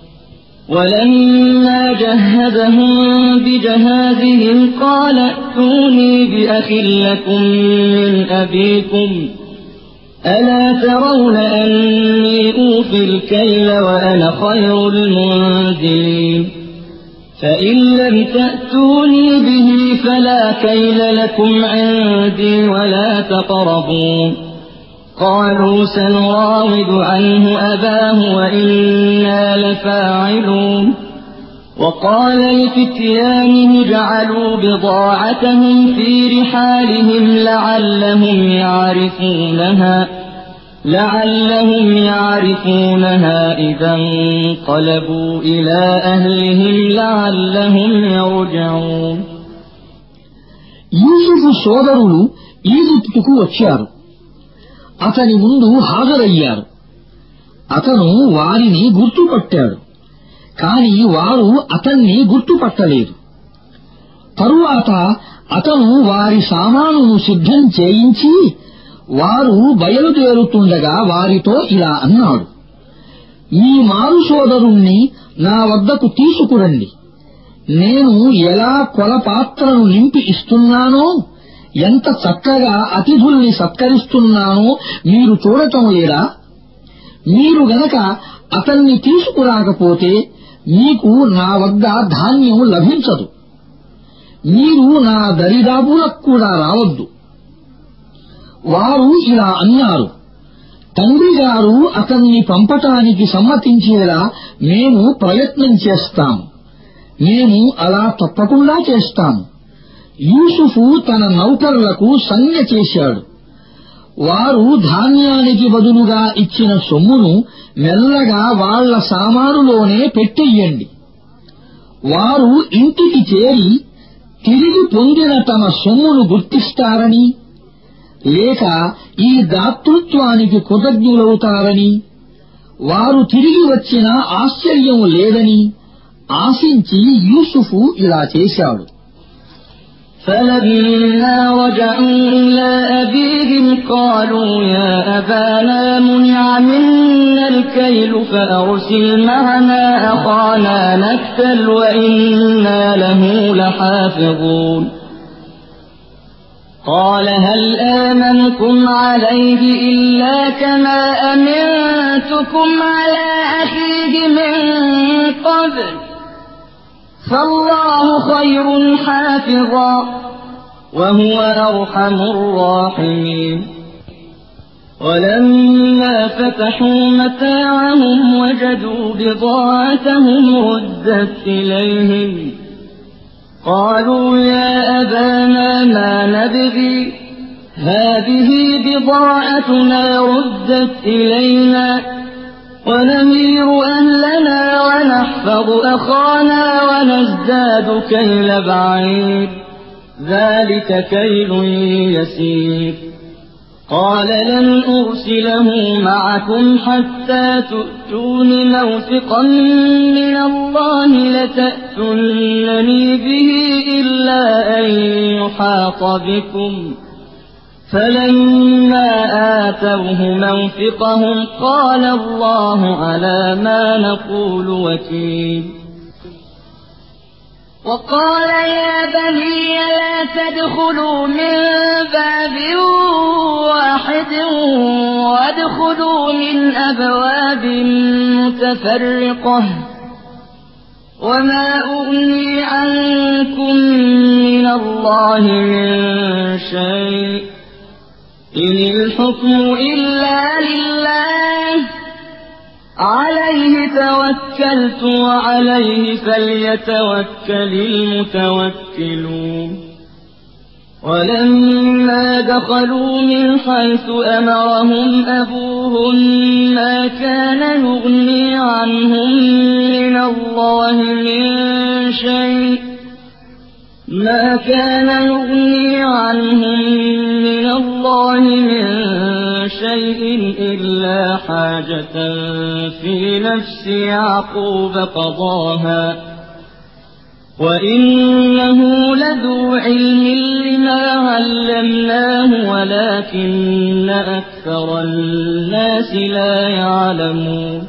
ولما جهزهم بجهازهم قال ائتوني بأخ لكم من أبيكم ألا ترون أني أوفي الكيل وأنا خير المنزلين فإن لم تأتوني به فلا كيل لكم عندي ولا تقربون. قالوا سنراود عنه أباه وإنا لفاعلون. وقال لفتيانه اجعلوا بضاعتهم في رحالهم لعلهم يعرفونها إذا انقلبوا إلى أهلهم لعلهم يرجعون. యూసుఫు సోదరులు ఈజిప్టుకు వచ్చారు. అతని ముందు హాజరయ్యారు. అతను వారిని గుర్తుపట్టాడు, కాని వారు అతన్ని గుర్తుపట్టలేదు. తరువాత అతను వారి సామానును సిద్ధం చేయించి వారు బయలుదేరుతుండగా వారితో ఇలా అన్నాడు, మీ మారు సోదరుణ్ణి నా వద్దకు తీసుకురండి. నేను ఎలా కొలపాత్రను నింపి ఇస్తున్నానో ఎంత చక్కగా అతిథుల్ని సత్కరిస్తున్నానో మీరు చూడటం లేదా? మీరు గనక అతన్ని తీసుకురాకపోతే మీకు నా వద్ద ధాన్యం లభించదు. మీరు నా దరిదాపులకు కూడా రావద్దు. వారు ఇలా అన్నారు, తండ్రిగారు అతన్ని పంపటానికి సమ్మతించేలా మేము ప్రయత్నం చేస్తాము. మేము అలా తప్పకుండా చేస్తాము. యూసుఫు తన నౌకర్లకు సంజ్ఞ చేశాడు. వారు ధాన్యానికి బదులుగా ఇచ్చిన సొమ్మును మెల్లగా వాళ్ల సామానులోనే పెట్టెయ్యండి. వారు ఇంటికి చేరి తిరిగి పొందిన తమ సొమ్మును గుర్తిస్తారని, లేక ఈ దాతృత్వానికి కృతజ్ఞులవుతారని, వారు తిరిగి వచ్చిన ఆశ్చర్యం లేదని ఆశించి యూసుఫు ఇలా చేశాడు. فلما رجعوا إلى أبيهم قالوا يا أبانا منع منا الكيل فأرسل معنا أخانا نكتل وإنا له لحافظون قال هل آمنكم عليه إلا كما أمنتكم على أخيه من قبل فالله خير حافظا وهو أرحم الراحمين ولما فتحوا متاعهم وجدوا بضاعتهم ردت إليهم قالوا يا أبانا ما نبغي هذه بضاعتنا ردت إلينا ونمير أهلنا ونحفظ أخانا ونزداد كيل بعير ذلك كيل يسير قال لن أرسله معكم حتى تؤتون موثقا من الله لتأتونني به إلا أن يحاط بكم فلما آتوه موثقهم قال الله على ما نقول وكيل وقال يا بني لا تدخلوا من باب واحد وادخلوا من أبواب متفرقة وما أغني عنكم من الله من شيء إن الحكم إلا لله عليه توكلت وعليه فليتوكل المتوكلون ولما دخلوا من حيث أمرهم أبوهم ما كان يغني عنهم من الله من شيء إلا حاجة في نفس يعقوب قضاها وإنه لذو علم لما علمناه ولكن أكثر الناس لا يعلمون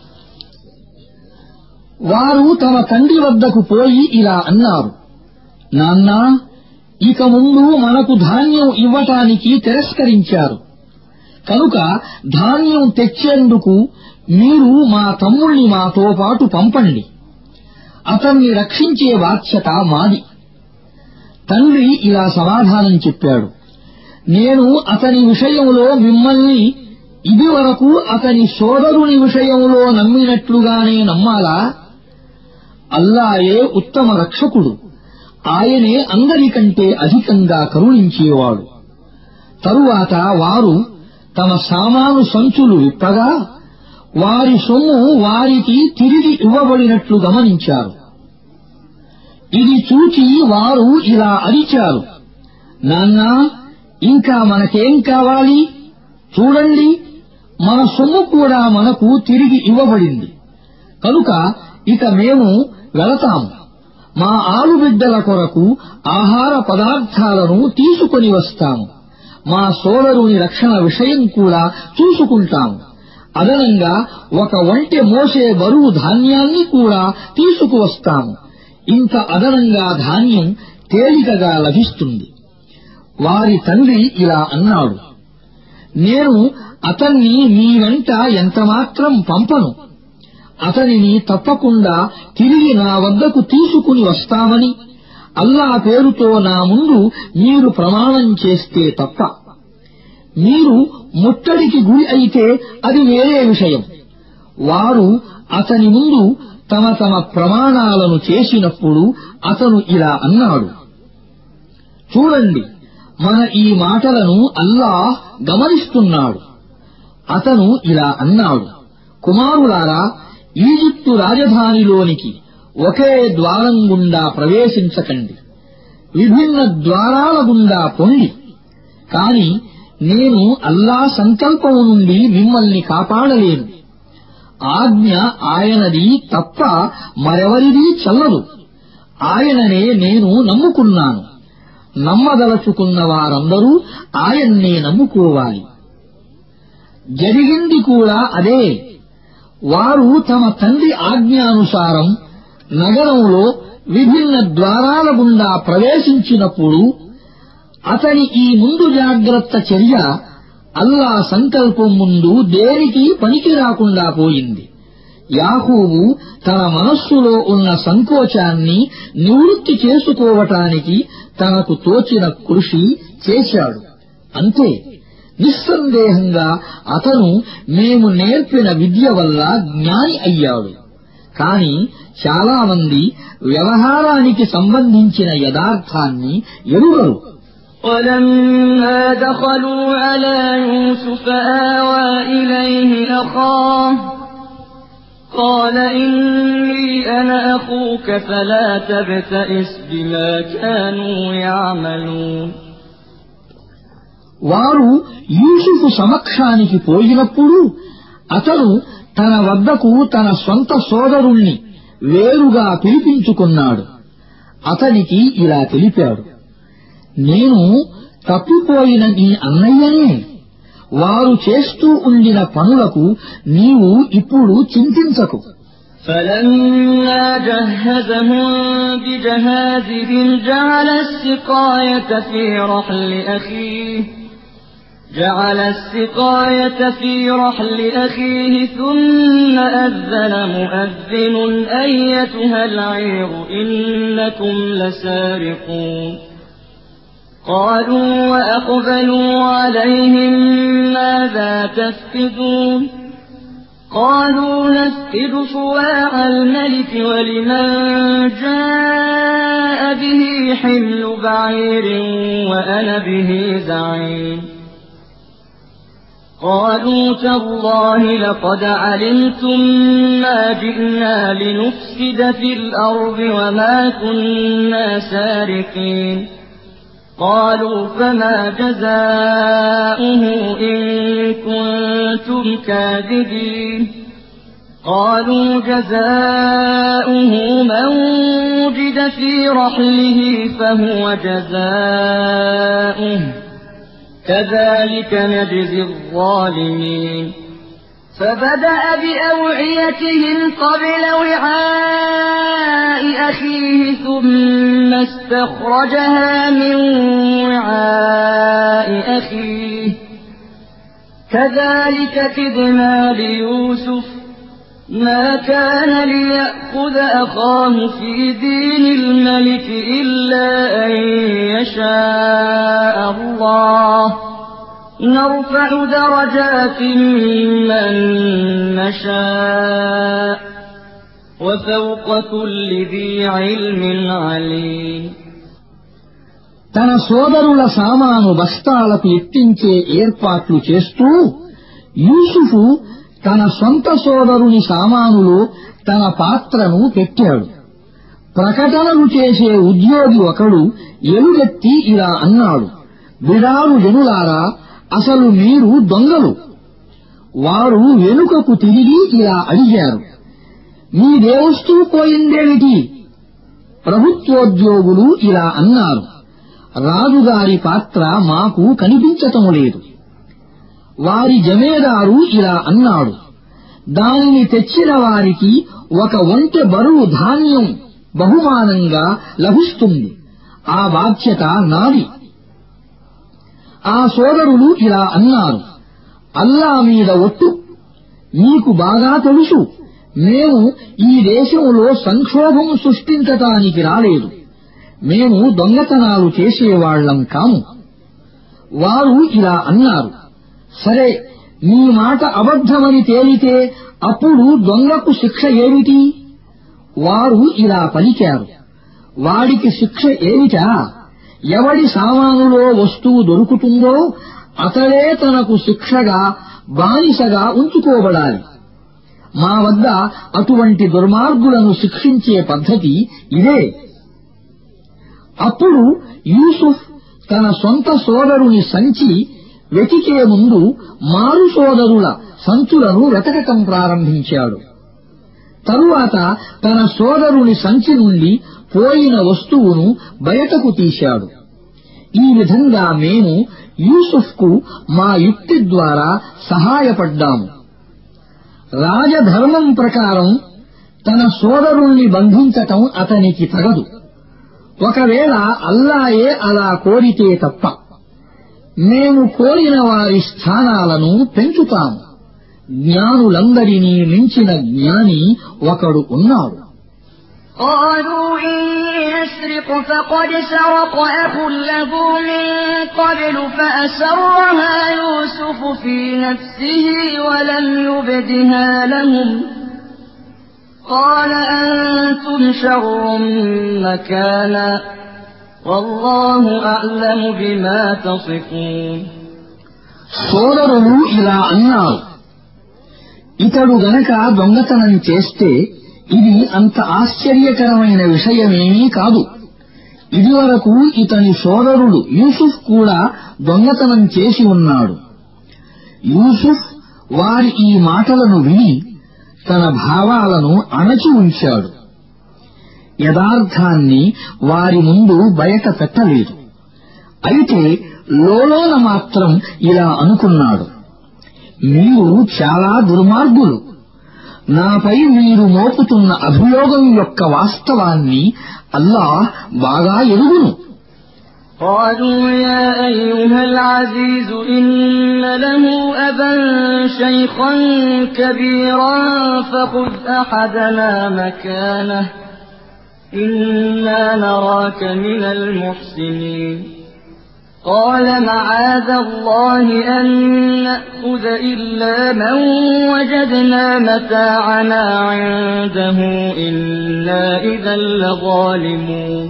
వారు తమ తండ్రి వద్దకు పోయి ఇలా అన్నారు, నాన్నా, ఇక ముందు మనకు ధాన్యం ఇవ్వటానికి తిరస్కరించారు. కనుక ధాన్యం తెచ్చేందుకు మీరు మా తమ్ముణ్ణి మాతో పాటు పంపండి. అతన్ని రక్షించే బాధ్యత మాది. తండ్రి ఇలా సమాధానం చెప్పాడు, నేను అతని విషయంలో మిమ్మల్ని ఇదివరకు అతని సోదరుని విషయంలో నమ్మినట్లుగానే నమ్మాలా? అల్లాయే ఉత్తమ రక్షకుడు. ఆయనే అందరికంటే అధికంగా కరుణించేవాడు. తరువాత వారు తమ సామాను సంచులు విప్పగా వారి సొమ్ము వారికి తిరిగి ఇవ్వబడినట్లు గమనించారు. ఇది చూచి వారు ఇలా అరిచారు, నాన్నా, ఇంకా మనకేం కావాలి? చూడండి, మన సొమ్ము కూడా మనకు తిరిగి ఇవ్వబడింది. కనుక ఇక మేము వెళతాము. మా ఆలుబిడ్డల కొరకు ఆహార పదార్థాలను తీసుకొని వస్తాము. మా సోదరుని రక్షణ విషయం కూడా చూసుకుంటాము. అదనంగా ఒక ఒంటె మోసే బరువు ధాన్యాన్ని కూడా తీసుకువస్తాము. ఇంత అదనంగా ధాన్యం తేలికగా లభిస్తుంది. వారి తండ్రి ఇలా అన్నాడు, నేను అతన్ని మీ వెంట ఎంతమాత్రం పంపను. అతనిని తప్పకుండా తిరిగి నా వద్దకు తీసుకుని వస్తామని అల్లా పేరుతో నా ముందు మీరు ప్రమాణం చేస్తే తప్ప. మీరు ముట్టడికి గురి అయితే అది వేరే విషయం. వారు అతని ముందు తమ తమ ప్రమాణాలను చేసినప్పుడు అతను ఇలా అన్నాడు, చూడండి, మన ఈ మాటలను అల్లాహ్ గమనిస్తున్నాడు. అతను ఇలా అన్నాడు, కుమారులారా, ఈజిప్టు రాజధానిలోనికి ఒకే ద్వారం గుండా ప్రవేశించకండి, విభిన్న ద్వారాల గుండా పొండి. కాని నేను అల్లా సంకల్పం నుండి మిమ్మల్ని కాపాడలేను. ఆజ్ఞ ఆయనది తప్ప మరెవరిదీ చల్లదు. ఆయననే నేను నమ్ముకున్నాను. నమ్మదలుచుకున్న వారందరూ ఆయన్నే నమ్ముకోవాలి. జరిగింది కూడా అదే. వారు తమ తండ్రి ఆజ్ఞానుసారం నగరంలో విభిన్న ద్వారాల గుండా ప్రవేశించినప్పుడు అతని ఈ ముందు జాగ్రత్త చర్య అల్లా సంకల్పం ముందు దేనికి పనికి రాకుండా పోయింది. యాకూబు తన మనస్సులో ఉన్న సంకోచాన్ని నివృత్తి చేసుకోవటానికి తనకు తోచిన కృషి చేశాడు. అంతే, నిస్సందేహంగా అతను మేము నేర్పిన విద్య వల్ల జ్ఞాని అయ్యాడు. కాని చాలామంది వ్యవహారానికి సంబంధించిన యథార్థాన్ని ఎరుగరు. ولما دخلوا على يوسف آوى إليه أخاه قال إني أنا أخوك فلا تبتئس بما كانوا يعملون. వారు యూసుఫు సమక్షానికి పోయినప్పుడు అతను తన వద్దకు తన సొంత సోదరుణ్ణి వేరుగా పిలిపించుకున్నాడు. అతనికి ఇలా తెలిపాడు, నేను తప్పిపోయిన నీ అన్నయ్యనే. వారు చేస్తూ ఉండిన పనులకు నీవు ఇప్పుడు చింతించకు. فلما جهزهم بجهازهم جعل السقاية في رحل أخيه ثم أذن مؤذن أيتها العير إنكم لسارقون. قالوا وأقبلوا عليهم ماذا تفقدون. قالوا نفقد صواع الملك ولمن جاء به حمل بعير وأنا به زعيم. قالوا تالله لقد علمتم ما جئنا لنفسد في الأرض وما كنا سارقين. قالوا فما جزاؤه إن كنتم كاذبين. قالوا جزاؤه من وجد في رحله فهو جزاؤه كذلك نجزي الظالمين. فبدأ بأوعيتهم قبل وعاء أخيه ثم استخرجها من وعاء أخيه كذلك كدنا ليوسف ما كان ليأخذ أخاه في دين الملك إلا أن يشاء الله نرفع درجات من نشاء وفوق كل ذي علم عليم. తన సోదరుల సామాను బస్తాలకు ఎత్తించే ఏర్పాట్లు చేస్తూ యూసుఫు తన సొంత సోదరుని సామానులో తన పాత్రను పెట్టాడు. ప్రకటనలు చేసే ఉద్యోగి ఒకడు ఎలుగెత్తి ఇలా అన్నాడు, బిడారు జనులారా, అసలు మీరు దొంగలు. వారు వెనుకకు తిరిగి ఇలా అడిగారు, మీదేవస్తూ పోయిందేమిటి? ప్రభుత్వోద్యోగులు ఇలా అన్నారు, రాజుగారి పాత్ర మాకు కనిపించటం లేదు. వారి జమేదారు ఇలా అన్నాడు, దానిని తెచ్చిన వారికి ఒక ఒంటె బరువు ధాన్యం బహుమానంగా లభిస్తుంది. ఆ బాధ్యత నాది. ఆ సోదరులు ఇలా అన్నారు, అల్లా మీద ఒట్టు, నీకు బాగా తెలుసు మేము ఈ దేశంలో సంక్షోభం సృష్టించటానికి రాలేదు, మేము దొంగతనాలు చేసేవాళ్లం కాము. వారు ఇలా అన్నారు, సరే నీ మాట అబద్ధమని తేలితే అప్పుడు దొంగకు శిక్ష ఏమిటి? వారు ఇలా పలికారు, వాడికి శిక్ష ఏమిటా? ఎవడి సామానులో వస్తువు దొరుకుతుందో అతడే తనకు శిక్షగా బానిసగా ఉంచుకోబడాలి. మా వద్ద అటువంటి దుర్మార్గులను శిక్షించే పద్ధతి ఇదే. అప్పుడు యూసుఫ్ తన సొంత సోదరుని సంచి వెతికే ముందు మారు సోదరుల సంచులను వెతకటం ప్రారంభించాడు. తరువాత తన సోదరుని సంచి నుండి పోయిన వస్తువును బయటకు తీశాడు. ఈ విధంగా మేము యూసుఫ్కు మా యుక్తి ద్వారా సహాయపడ్డాము. రాజధర్మం ప్రకారం తన సోదరుణ్ణి బంధించటం అతనికి తగదు, ఒకవేళ అల్లాయే అలా కోరితే తప్ప. మేము కోరిన వారి స్థానాలను పెంచుతాము. జ్ఞానులందరినీ మించిన జ్ఞాని ఒకడు ఉన్నాడు. قالوا إن يسرق فقد سرق أخ له من قبل فأسرها يوسف في نفسه ولم يبدها لهم قال أنتم شر مكانا والله أعلم بما تصفون. సోదరులు ఇలా అన్నారు, ఇతడు గనక దొంగతనం చేస్తే ఇది అంత ఆశ్చర్యకరమైన విషయమేమీ కాదు. ఇదివరకు ఇతని సోదరుడు యూసుఫ్ కూడా దొంగతనం చేసి ఉన్నాడు. యూసుఫ్ వారి ఈ మాటలను విని తన భావాలను అణచి ఉంచాడు. యథార్థాన్ని వారి ముందు బయట పెట్టలేదు. అయితే లోలోన మాత్రం ఇలా అనుకున్నాడు, మీరు చాలా దుర్మార్గులు. నాపై మీరు మోపుతున్న అభియోగం యొక్క వాస్తవాన్ని అల్లాహ్ బాగా ఎరుగును. قالوا يا أيها العزيز إن له أبا شيخا كبيرا فخذ أحدنا مكانه إنا نراك من المحسنين قال معاذ الله أن نأخذ إلا من وجدنا متاعنا عنده إنا إذا لظالمون.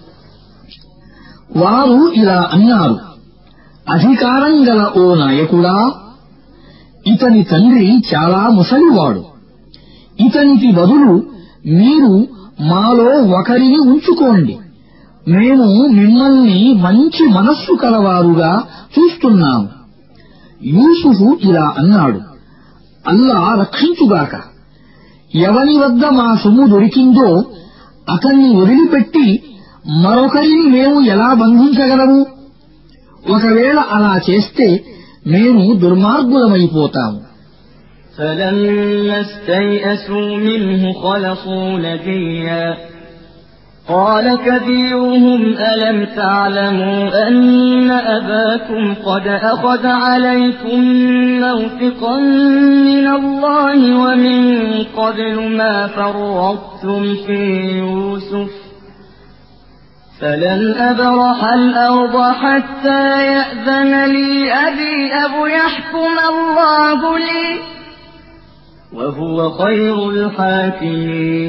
వారు ఇలా అన్నారు, అధికారం గల ఓ నాయకుడా, ఇతని తండ్రి చాలా ముసలివాడు. ఇతనికి బదులు మీరు మాలో ఒకరిని ఉంచుకోండి. మేము మిమ్మల్ని మంచి మనస్సు కలవారుగా చూస్తున్నాము. యూసుఫు ఇలా అన్నాడు, అల్లా రక్షించుగాక. ఎవని వద్ద మా సొమ్ము దొరికిందో అతన్ని వదిలిపెట్టి మరొకరిని మేము ఎలా బంధించగలము? ఒకవేళ అలా చేస్తే మేము దుర్మార్గులమైపోతాము. فلما استيئسوا منه خلصوا نجيا قال كبيرهم ألم تعلموا أن أباكم قد أخذ عليكم موثقا من الله ومن قبل ما فرطتم في يوسف فلن أبرح الأرض حتى يأذن لي أبي أو يحكم الله لي وهو خير الحاكمين.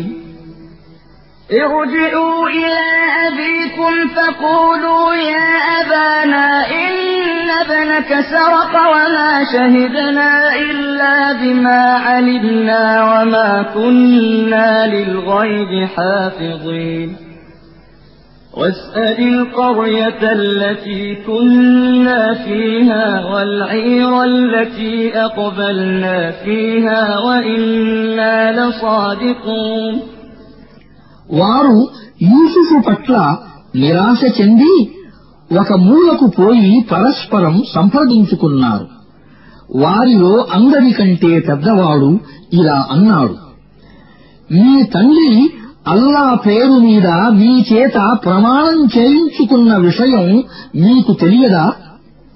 ارجعوا إلى أبيكم فقولوا يا أبانا إن ابنك سرق وما شهدنا إلا بما علمنا وما كنا للغيب حافظين واسأل القرية التي كنا فيها والعير التي أقبلنا فيها وإنا لصادقون. వారు యూసుఫు పట్ల నిరాశ చెంది ఒక మూలకు పోయి పరస్పరం సంప్రదించుకున్నారు. వారిలో అందరికంటే పెద్దవాడు ఇలా అన్నాడు, మీ తండ్రి అల్లా పేరు మీద మీ చేత ప్రమాణం చేయించుకున్న విషయం మీకు తెలియదా?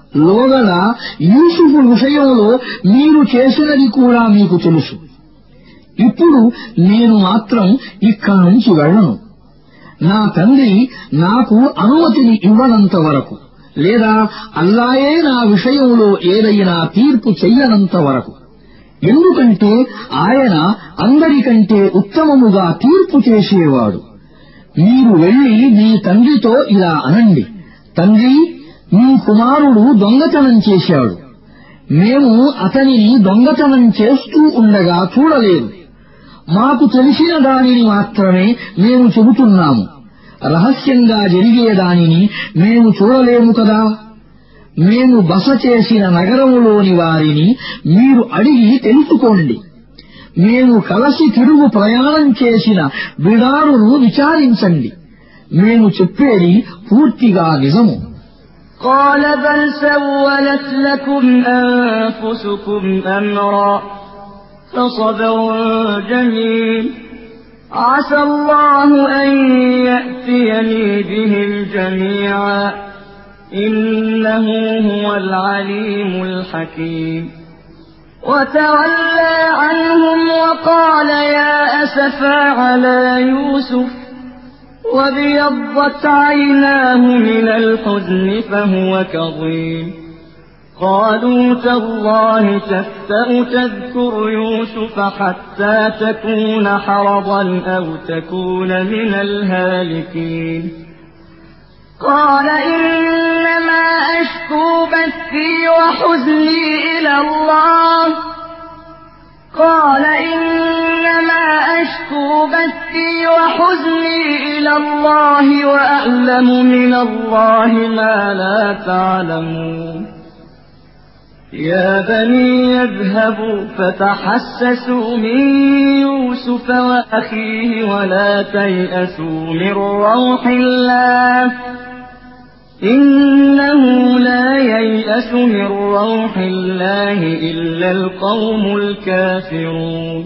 లోగల యూసుఫు విషయంలో మీరు చేసినది కూడా మీకు తెలుసు. ఇప్పుడు నేను మాత్రం ఇక్కడి నుంచి వెళ్ళను, నా తండ్రి నాకు అనుమతిని ఇవ్వనంత వరకు, లేదా అల్లాయే నా విషయంలో ఏదైనా తీర్పు చెయ్యనంత వరకు. ఎందుకంటే ఆయన అందరికంటే ఉత్తమముగా తీర్పు చేసేవాడు. మీరు వెళ్లి మీ తండ్రితో ఇలా అనండి, తండ్రి, మీ కుమారుడు దొంగతనం చేశాడు. మేము అతనిని దొంగతనం చేస్తూ ఉండగా చూడలేదు. మాకు తెలిసిన దానిని మాత్రమే మేము చెబుతున్నాము. రహస్యంగా జరిగేదానిని మేము చూడలేము కదా. మేము బస చేసిన నగరములోని వారిని మీరు అడిగి తెలుసుకోండి. మేము కలసి తిరుగు ప్రయాణం చేసిన బిడారును విచారించండి. మేము చెప్పేది పూర్తిగా నిజము. قال بل سولت لكم أنفسكم أمرا فصبر جميل عسى الله أن يأتيني بهم جميعا إنه هو العليم الحكيم وتولى عنهم وقال يا أسفا على يوسف وابيضت عيناه من الحزن فهو كظيم قالوا تالله تفتأ تذكر يوسف حتى تكون حرضا أو تكون من الهالكين قال إنما أشكو بثي وحزني إلى الله وأعلم من الله ما لا تعلمون يا بني اذهبوا فتحسسوا من يوسف وأخيه ولا تيأسوا من روح الله إنه لا ييأس من روح الله إلا القوم الكافرون.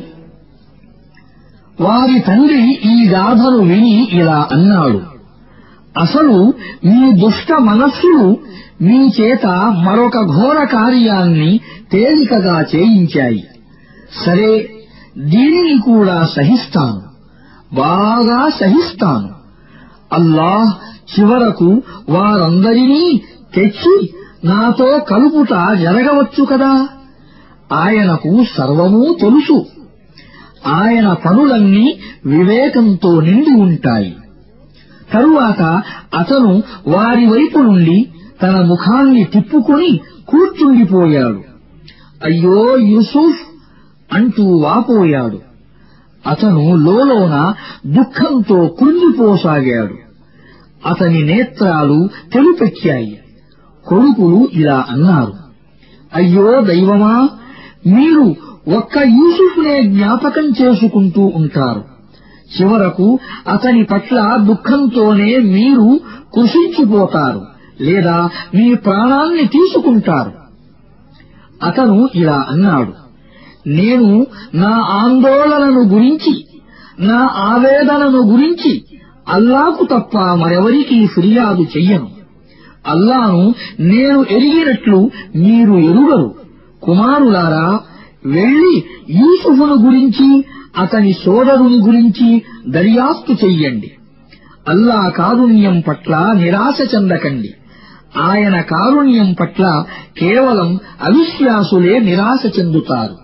వారి తండ్రి ఈ గాథను విని ఇలా అన్నాడు, అసలు మీ దుష్ట మనస్సులు మీ చేత మరొక ఘోర కార్యాన్ని తేలికగా చేయించాయి. సరే, దీనిని కూడా సహిస్తాను, బాగా సహిస్తాను. అల్లాహ్ చివరకు వారందరినీ తెచ్చి నాతో కలుపుట జరగవచ్చు కదా. ఆయనకు సర్వమూ తెలుసు. ఆయన పనులన్నీ వివేకంతో నిండి ఉంటాయి. తరువాత అతను వారి వైపు నుండి తన ముఖాన్ని తిప్పుకొని కూర్చుండిపోయాడు. అయ్యో యూసుఫ్ అంటూ వాపోయాడు. అతను లోలోన దుఃఖంతో కృంగిపోసాగాడు. అతని నేత్రాలు తెలుపెక్కాయి. కొడుకులు ఇలా అన్నారు, అయ్యో దైవమా, మీరు ఒక్క యూసుఫ్నే జ్ఞాపకం చేసుకుంటూ ఉంటారు. చివరకు అతని పట్ల దుఃఖంతోనే మీరు కృషించిపోతారు, లేదా మీ ప్రాణాన్ని తీసుకుంటారు. అతను ఇలా అన్నాడు, నేను నా ఆందోళనను గురించి, నా ఆవేదనను గురించి అల్లాకు తప్ప మరెవరికీ ఫిర్యాదు చెయ్యను. అల్లాను నేను ఎరిగినట్లు మీరు ఎరుగరు. కుమారులారా, వెళ్లి యూసుఫును గురించి, అతని సోదరుని గురించి దర్యాప్తు చెయ్యండి. అల్లా కారుణ్యం పట్ల నిరాశ చెందకండి. ఆయన కారుణ్యం పట్ల కేవలం అవిశ్వాసులే నిరాశ చెందుతారు.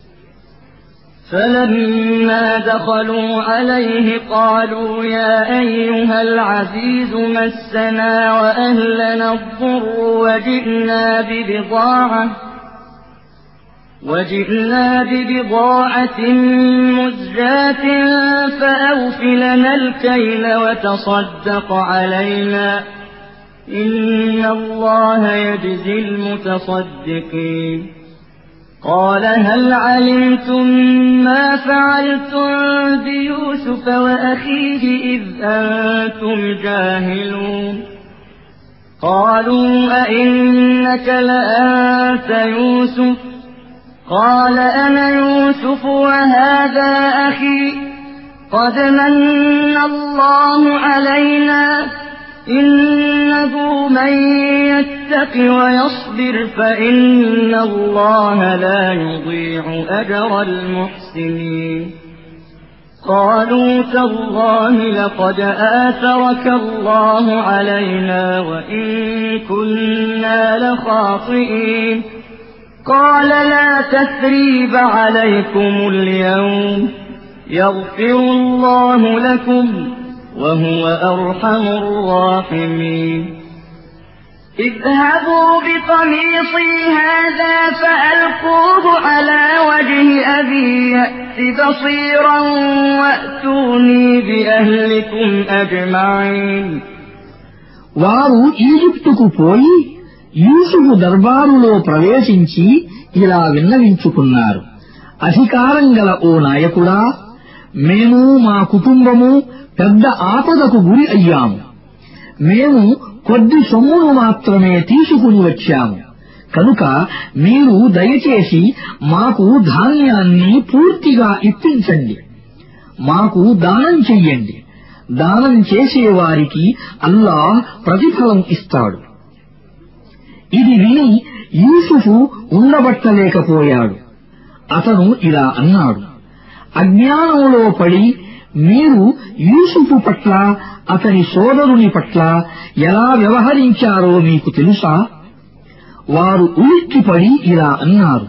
فلما دخلوا عليه قالوا يا أيها العزيز مسنا وأهلنا الضر وجئنا ببضاعة مزجاة فأوف لنا الكيل وتصدق علينا إن الله يجزي المتصدقين قال هل علمتم ما فعلتم بيوسف وأخيه إذ أنتم جاهلون قالوا أئنك لأنت يوسف قال أنا يوسف وهذا أخي قد من الله علينا إنه من يتق ويصبر فإن الله لا يضيع أجر المحسنين قالوا تالله لقد آثرك الله علينا وإن كنا لخاطئين قال لا تثريب عليكم اليوم يغفر الله لكم وهو أرحم الراحمين اذهبوا بقميصي هذا فألقوه على وجه أبي يأت بصيرا وأتوني بأهلكم أجمعين వారు ఈజిప్టుకు పోయి యూసుఫు దర్బారులో ప్రవేశించి ఇలా విన్నవించుకున్నారు. అధికారం గల ఓ నాయకుడా, మేము మా కుటుంబము పెద్ద ఆపదకు గురి అయ్యాము. మేము కొద్ది సొమ్మును మాత్రమే తీసుకుని వచ్చాము. కనుక మీరు దయచేసి మాకు ధాన్యాన్ని పూర్తిగా ఇప్పించండి. మాకు దానం చెయ్యండి. దానం చేసేవారికి అల్లాహ్ ప్రతిఫలం ఇస్తాడు. ఇది విని యూసుఫు ఉండబట్టలేకపోయాడు. అతను ఇలా అన్నాడు, అజ్ఞానంలో పడి మీరు యూసుఫు పట్ల అతని సోదరుని పట్ల ఎలా వ్యవహరించారో మీకు తెలుసా? వారు ఉలిక్కిపడి ఇలా అన్నారు,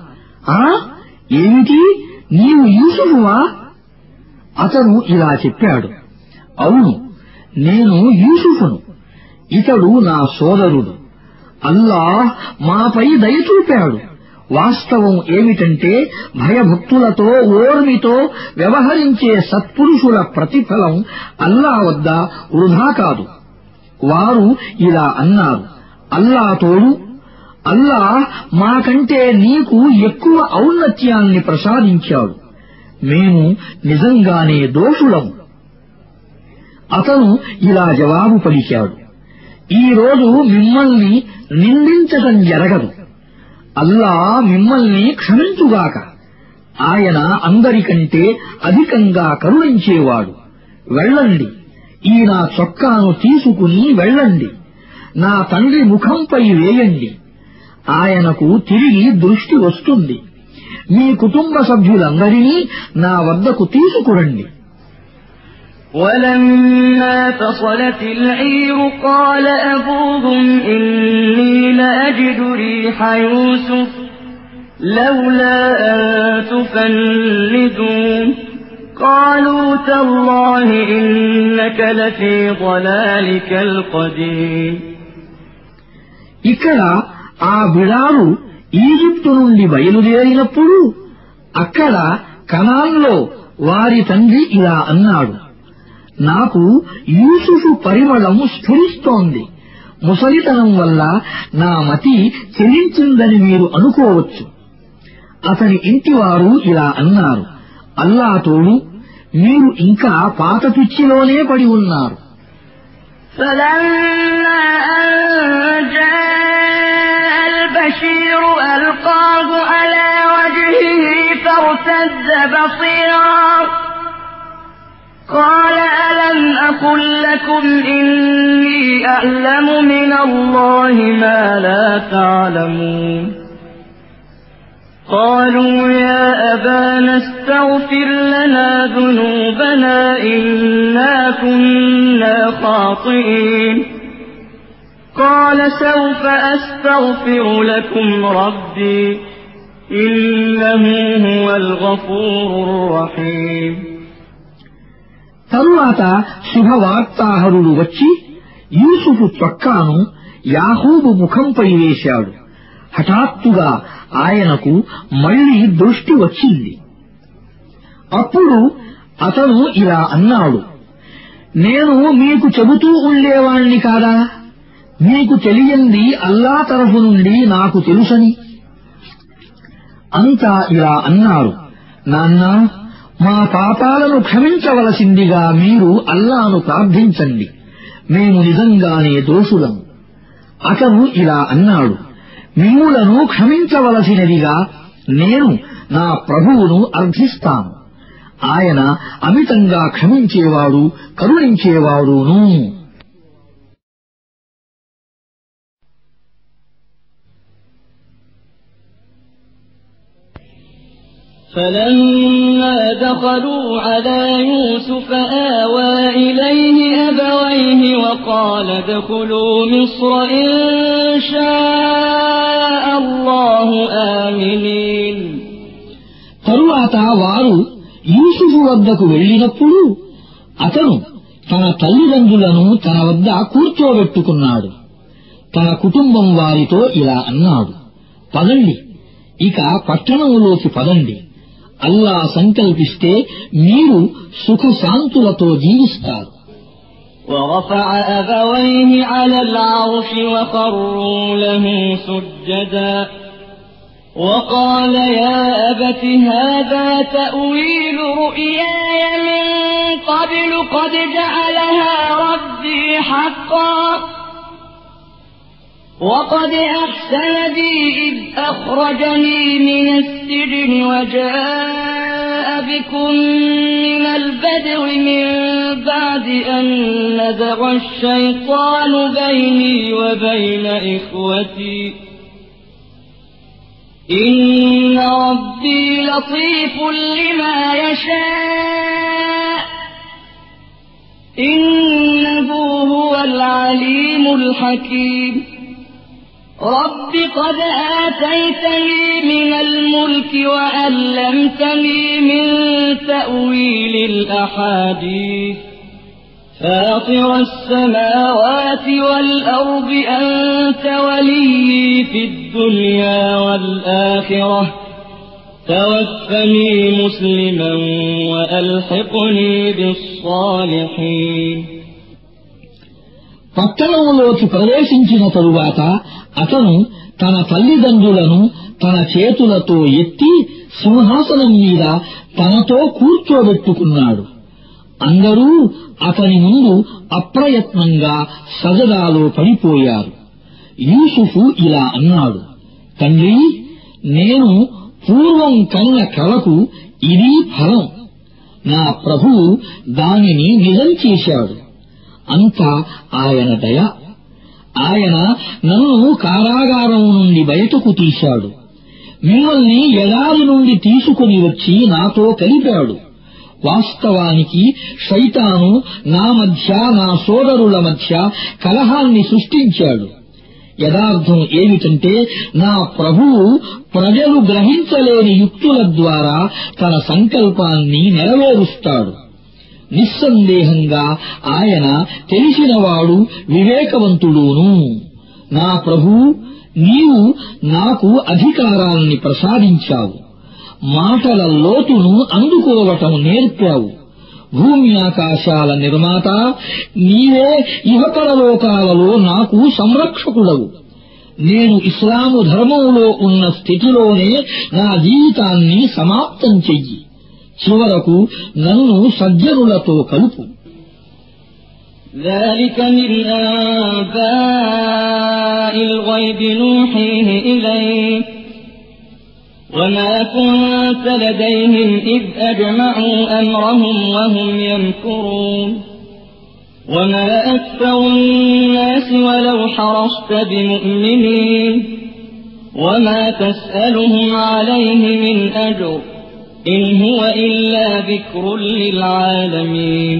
ఏమిటి, నీవు యూసుఫువా? అతను ఇలా చెప్పాడు, అవును, నేను యూసుఫును. ఇతడు నా సోదరుడు. అల్లాహ్ మాపై దయ చూపాడు. వాస్తవం ఏమిటంటే భయభక్తులతో ఓర్మితో వ్యవహరించే సత్పురుషుల ప్రతిఫలం అల్లా వద్ద వృధా కాదు. వారు ఇలా అన్నారు, అల్లా తోడు, అల్లాహ్ మాకంటే నీకు ఎక్కువ ఔన్నత్యాన్ని ప్రసాదించాడు. మేము నిజంగానే దోషులము. అతను ఇలా జవాబు పలికాడు, ఈ రోజు మిమ్మల్ని నిందించటం జరగదు. అల్లా మిమ్మల్ని క్షమించుగాక. ఆయన అందరికంటే అధికంగా కరుణించేవాడు. వెళ్ళండి, ఈ నా చొక్కాను తీసుకుని వెళ్ళండి. నా తండ్రి ముఖంపై వేయండి. ఆయనకు తిరిగి దృష్టి వస్తుంది. మీ కుటుంబ సభ్యులందరినీ నా వద్దకు తీసుకురండి. ولما فصلت العير قال أبوهم إني لأجد ريح يوسف لولا أن تفندون قالوا تالله إنك لفي ضلالك القديم ఇక్కడ ఆ బిడారు ఈజిప్టు నుండి బయలుదేరినప్పుడు అక్కడ కనాన్లో వారి తండ్రి ఇలా అన్నాడు, నాకు యూసుఫు పరిమళం స్ఫురిస్తోంది. ముసలితనం వల్ల నా మతి చెలించిందని మీరు అనుకోవచ్చు. అతని ఇంటివారు ఇలా అన్నారు, అల్లా తోడు, మీరు ఇంకా పాత పిచ్చిలోనే పడి ఉన్నారు. فلما أن جاء البشير ألقاه على وجهه فارتد بصيرا قال ألم أقل لكم إني أعلم من الله ما لا تعلمون قالوا يا أبانا استغفر لنا ذنوبنا إنا كنا خاطئين قال سوف أستغفر لكم ربي إنه هو الغفور الرحيم తరువాత శుభవార్తాహరుడు వచ్చి యూసుఫు చొక్కాను యాకూబు ముఖంపై వేశాడు. హఠాత్తుగా ఆయనకు మళ్లీ దృష్టి వచ్చింది. అప్పుడు అతను ఇలా అన్నాడు, నేను మీకు చెబుతూ ఉండేవాణ్ణి కాదా, మీకు తెలియంది అల్లా తరఫు నుండి నాకు తెలుసని. అంతా ఇలా అన్నారు, నాన్నా, మా పాపాలను క్షమించవలసిందిగా మీరు అల్లాను ప్రార్థించండి. మేము నిజంగానే దోషులము. అతను ఇలా అన్నాడు, మిమ్ములను క్షమించవలసినదిగా నేను నా ప్రభువును అర్థిస్తాను. ఆయన అమితంగా క్షమించేవాడు, కరుణించేవాడును. فلما دخلوا على يوسف آوى إليه أبويه وقال ادخلوا مصر إن شاء الله آمنين. తరువాత వారు యూసుఫు వద్దకు వెళ్ళినప్పుడు అతను తన తల్లిదండ్రులను తన వద్ద కూర్చోబెట్టుకున్నాడు. తన కుటుంబం వారితో ఇలా అన్నాడు, పదండి, ఇక పట్టణంలోకి పదండి. అల్లా సంకల్పిస్తే మీరు సుఖశాంతులతో జీవిస్తారు. ورفع أبويه على العرش وخروا له سجدا وقال يا أبت هذا تأويل رؤياي من قبل قد جعلها ربي حقا وقد أحسن بي إذ أخرجني من السجن وجاء بكم من البدو من بعد أن نزغ الشيطان بيني وبين إخوتي إن ربي لطيف لما يشاء إنه هو العليم الحكيم. رب قد آتيتني من الملك وعلمتني من تأويل الأحاديث فاطر السماوات والأرض أنت ولي في الدنيا والآخرة توفني مسلما وألحقني بالصالحين. పట్టణంలోకి ప్రవేశించిన తరువాత అతను తన తల్లిదండ్రులను తన చేతులతో ఎత్తి సింహాసనం మీద తనతో కూర్చోబెట్టుకున్నాడు. అందరూ అతని ముందు అప్రయత్నంగా సజదాలో పడిపోయారు. యూసుఫు ఇలా అన్నాడు, తండ్రి, నేను పూర్వం కన్న కలకు ఇది ఫలం. నా ప్రభువు దానిని నిజం చేశాడు. అంతా ఆయన దయ. ఆయన నన్ను కారాగారం నుండి బయటకు తీశాడు. మిమ్మల్ని ఎడారి నుండి తీసుకుని వచ్చి నాతో కలిపాడు. వాస్తవానికి శైతాను నా మధ్య నా సోదరుల మధ్య కలహాన్ని సృష్టించాడు. యథార్థం ఏమిటంటే నా ప్రభువు ప్రజలు గ్రహించలేని యుక్తుల ద్వారా తన సంకల్పాన్ని నెరవేరుస్తాడు. నిస్సందేహంగా ఆయన తెలిసినవాడు, వివేకవంతుడును. నా ప్రభువు, నీవు నాకు అధికారాన్ని ప్రసాదించావు. మాటల లోతును అందుకోవటం నేర్పావు. భూమి ఆకాశాల నిర్మాత నీవే. ఇహపరలోకాలలో నాకు సంరక్షకుడవు. నేను ఇస్లాము ధర్మంలో ఉన్న స్థితిలోనే నా జీవితాన్ని సమాప్తం చెయ్యి. చివరకు నన్ను సజ్జనులతో కలుపు. ذلك من أنباء الغيب نوحيه إليك وما كنت لديهم إذ أجمعوا أمرهم وهم يمكرون وما أكثر الناس ولو حرصت بمؤمنين وما تسألهم عليه من أجر إن هو إلا ذكر للعالمين.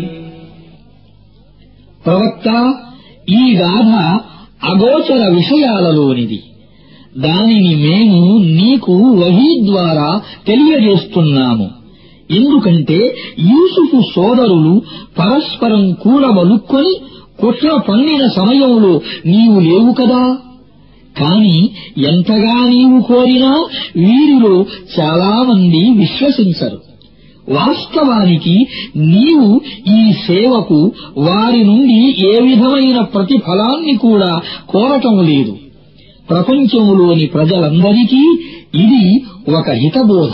ప్రవక్త, ఈ గాథ అగోచర విషయాలలోనిది. దానిని మేము నీకు వహీ ద్వారా తెలియజేస్తున్నాము. ఎందుకంటే యూసుఫు సోదరులు పరస్పరం కూడబలుక్కొని కుట్ర పన్నిన సమయంలో నీవు లేవు కదా. కాని ఎంతగా నీవు కోరినా వీరిలో చాలామంది విశ్వసించరు. వాస్తవానికి నీవు ఈ సేవకు వారి నుండి ఏ విధమైన ప్రతిఫలాన్ని కూడా కోరటం లేదు. ప్రపంచంలోని ప్రజలందరికీ ఇది ఒక హితబోధ.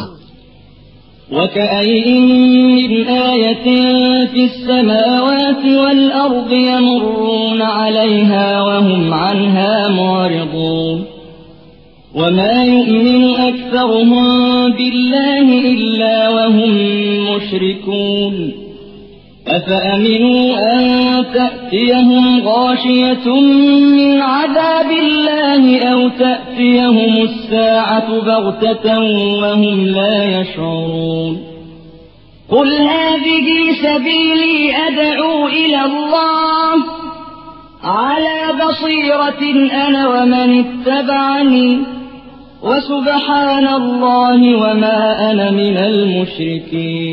وكأين من آية في السماوات والأرض يمرون عليها وهم عنها معرضون وما يؤمن أكثرهم بالله إلا وهم مشركون أفأمنوا أن تأتيهم غاشية من عذاب الله أو تأتيهم الساعة بغتة وهم لا يشعرون قل هذه سبيلي أدعو إلى الله على بصيرة أنا ومن اتبعني وسبحان الله وما أنا من المشركين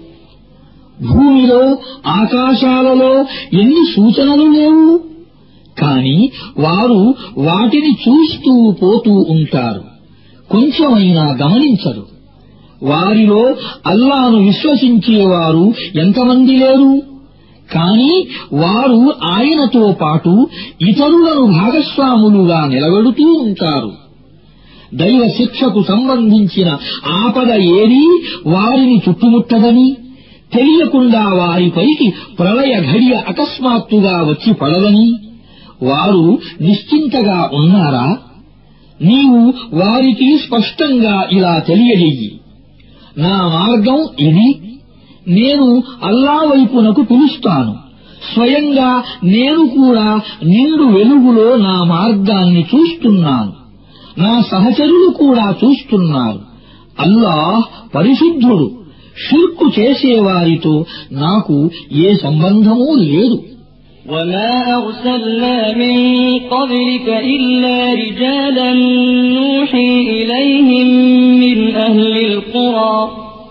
భూమిలో ఆకాశాలలో ఎన్ని సూచనలు లేవు, కాని వారు వాటిని చూస్తూ పోతూ ఉంటారు, కొంచెమైనా గమనించరు. వారిలో అల్లాను విశ్వసించేవారు ఎంతమంది లేరు, కాని వారు ఆయనతో పాటు ఇతరులను భాగస్వాములుగా నిలబెడుతూ ఉంటారు. దైవ శిక్షకు సంబంధించిన ఆపద ఏదీ వారిని చుట్టుముట్టదని, తెలియకుండా వారిపైకి ప్రళయ ఘడియ అకస్మాత్తుగా వచ్చి పడదని వారు నిశ్చింతగా ఉన్నారా? నీవు వారికి స్పష్టంగా ఇలా తెలియజెయ్యి, నా మార్గం ఇది, నేను అల్లా వైపునకు పిలుస్తాను, స్వయంగా నేను కూడా నిండు వెలుగులో నా మార్గాన్ని చూస్తున్నాను, నా సహచరులు కూడా చూస్తున్నారు. అల్లాహ్ పరిశుద్ధుడు, షిర్కు చేసేవారితో నాకు ఏ సంబంధమూ లేదు. وما أرسلنا من قبلك إلا رجالا نوحي إليهم من أهل القرى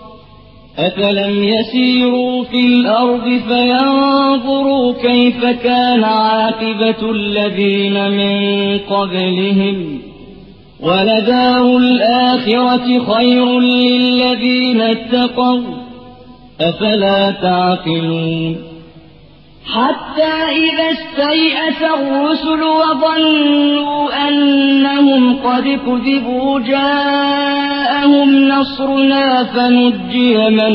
أفلم يسيروا في الأرض فينظروا كيف كان عاقبة الذين من قبلهم ولدار الآخرة خير للذين اتقوا أفلا تعقلون حتى إذا استيأس الرسل وظنوا أنهم قد كذبوا جاءهم نصرنا فنجي من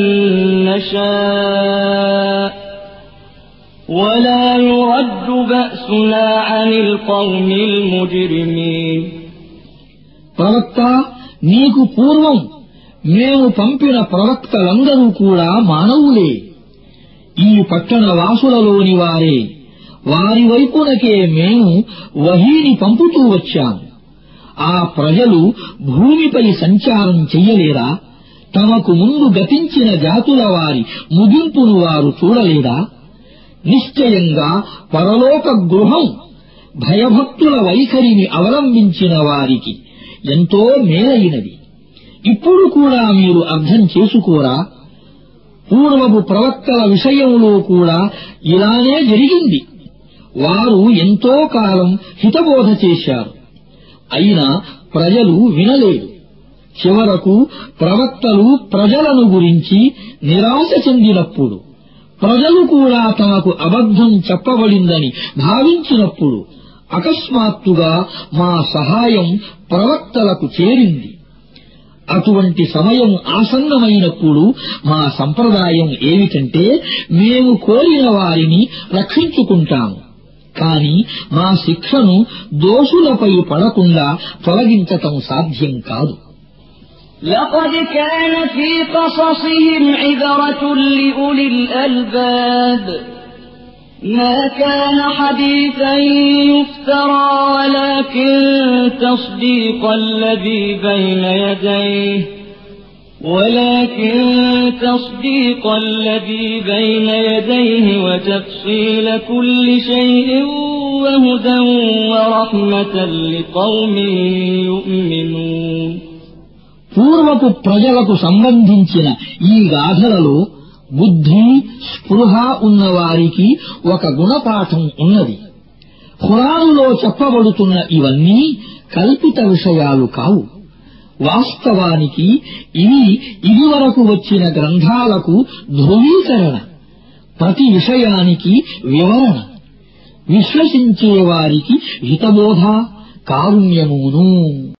نشاء ولا يرد بأسنا عن القوم المجرمين ప్రవక్త, నీకు పూర్వం మేము పంపిన ప్రవక్తలందరూ కూడా మానవులే, ఈ పట్టణ వాసులలోని వారే. వారి వైపునకే మేము వహీని పంపుతూ వచ్చాము. ఆ ప్రజలు భూమిపై సంచారం చెయ్యలేదా? తమకు ముందు గతించిన జాతుల వారి ముగింపును వారు చూడలేదా? నిశ్చయంగా పరలోక గృహం భయభక్తుల వైఖరిని అవలంబించిన వారికి ఎంతో మేలైనది. ఇప్పుడు కూడా మీరు అర్థం చేసుకోరా? పూర్వపు ప్రవక్తల విషయంలో కూడా ఇలానే జరిగింది. వారు ఎంతో కాలం హితబోధ చేశారు, అయినా ప్రజలు వినలేదు. చివరకు ప్రవక్తలు ప్రజలను గురించి నిరాశ చెందినప్పుడు, ప్రజలు కూడా తమకు అబద్ధం చెప్పబడిందని భావించినప్పుడు అకస్మాత్తుగా మా సహాయం ప్రవక్తలకు చేరింది. అటువంటి సమయం ఆసన్నమైనప్పుడు మా సంప్రదాయం ఏమిటంటే, మేము కోరిన వారిని రక్షించుకుంటాము, కాని మా శిక్షను దోషులపై పడకుండా తొలగించటం సాధ్యం కాదు. لقد كان في قصصهم عبرة لأولي الألباب ما كان حديثا يفترى ولكن تصديق الذي بين يديه وتفصيل كل شيء وهدى ورحمة لقوم يؤمنون. పూర్వపు ప్రజలకు సంబంధించిన ఈ గాథలలో బుద్ధి స్పృహ ఉన్నవారికి ఒక గుణపాఠం ఉన్నది. ఖురానులో చెప్పబడుతున్న ఇవన్నీ కల్పిత విషయాలు కావు. వాస్తవానికి ఇవి ఇదివరకు వచ్చిన గ్రంథాలకు ధృవీకరణ, ప్రతి విషయానికి వివరణ, విశ్వసించేవారికి హితబోధ, కారుణ్యమును.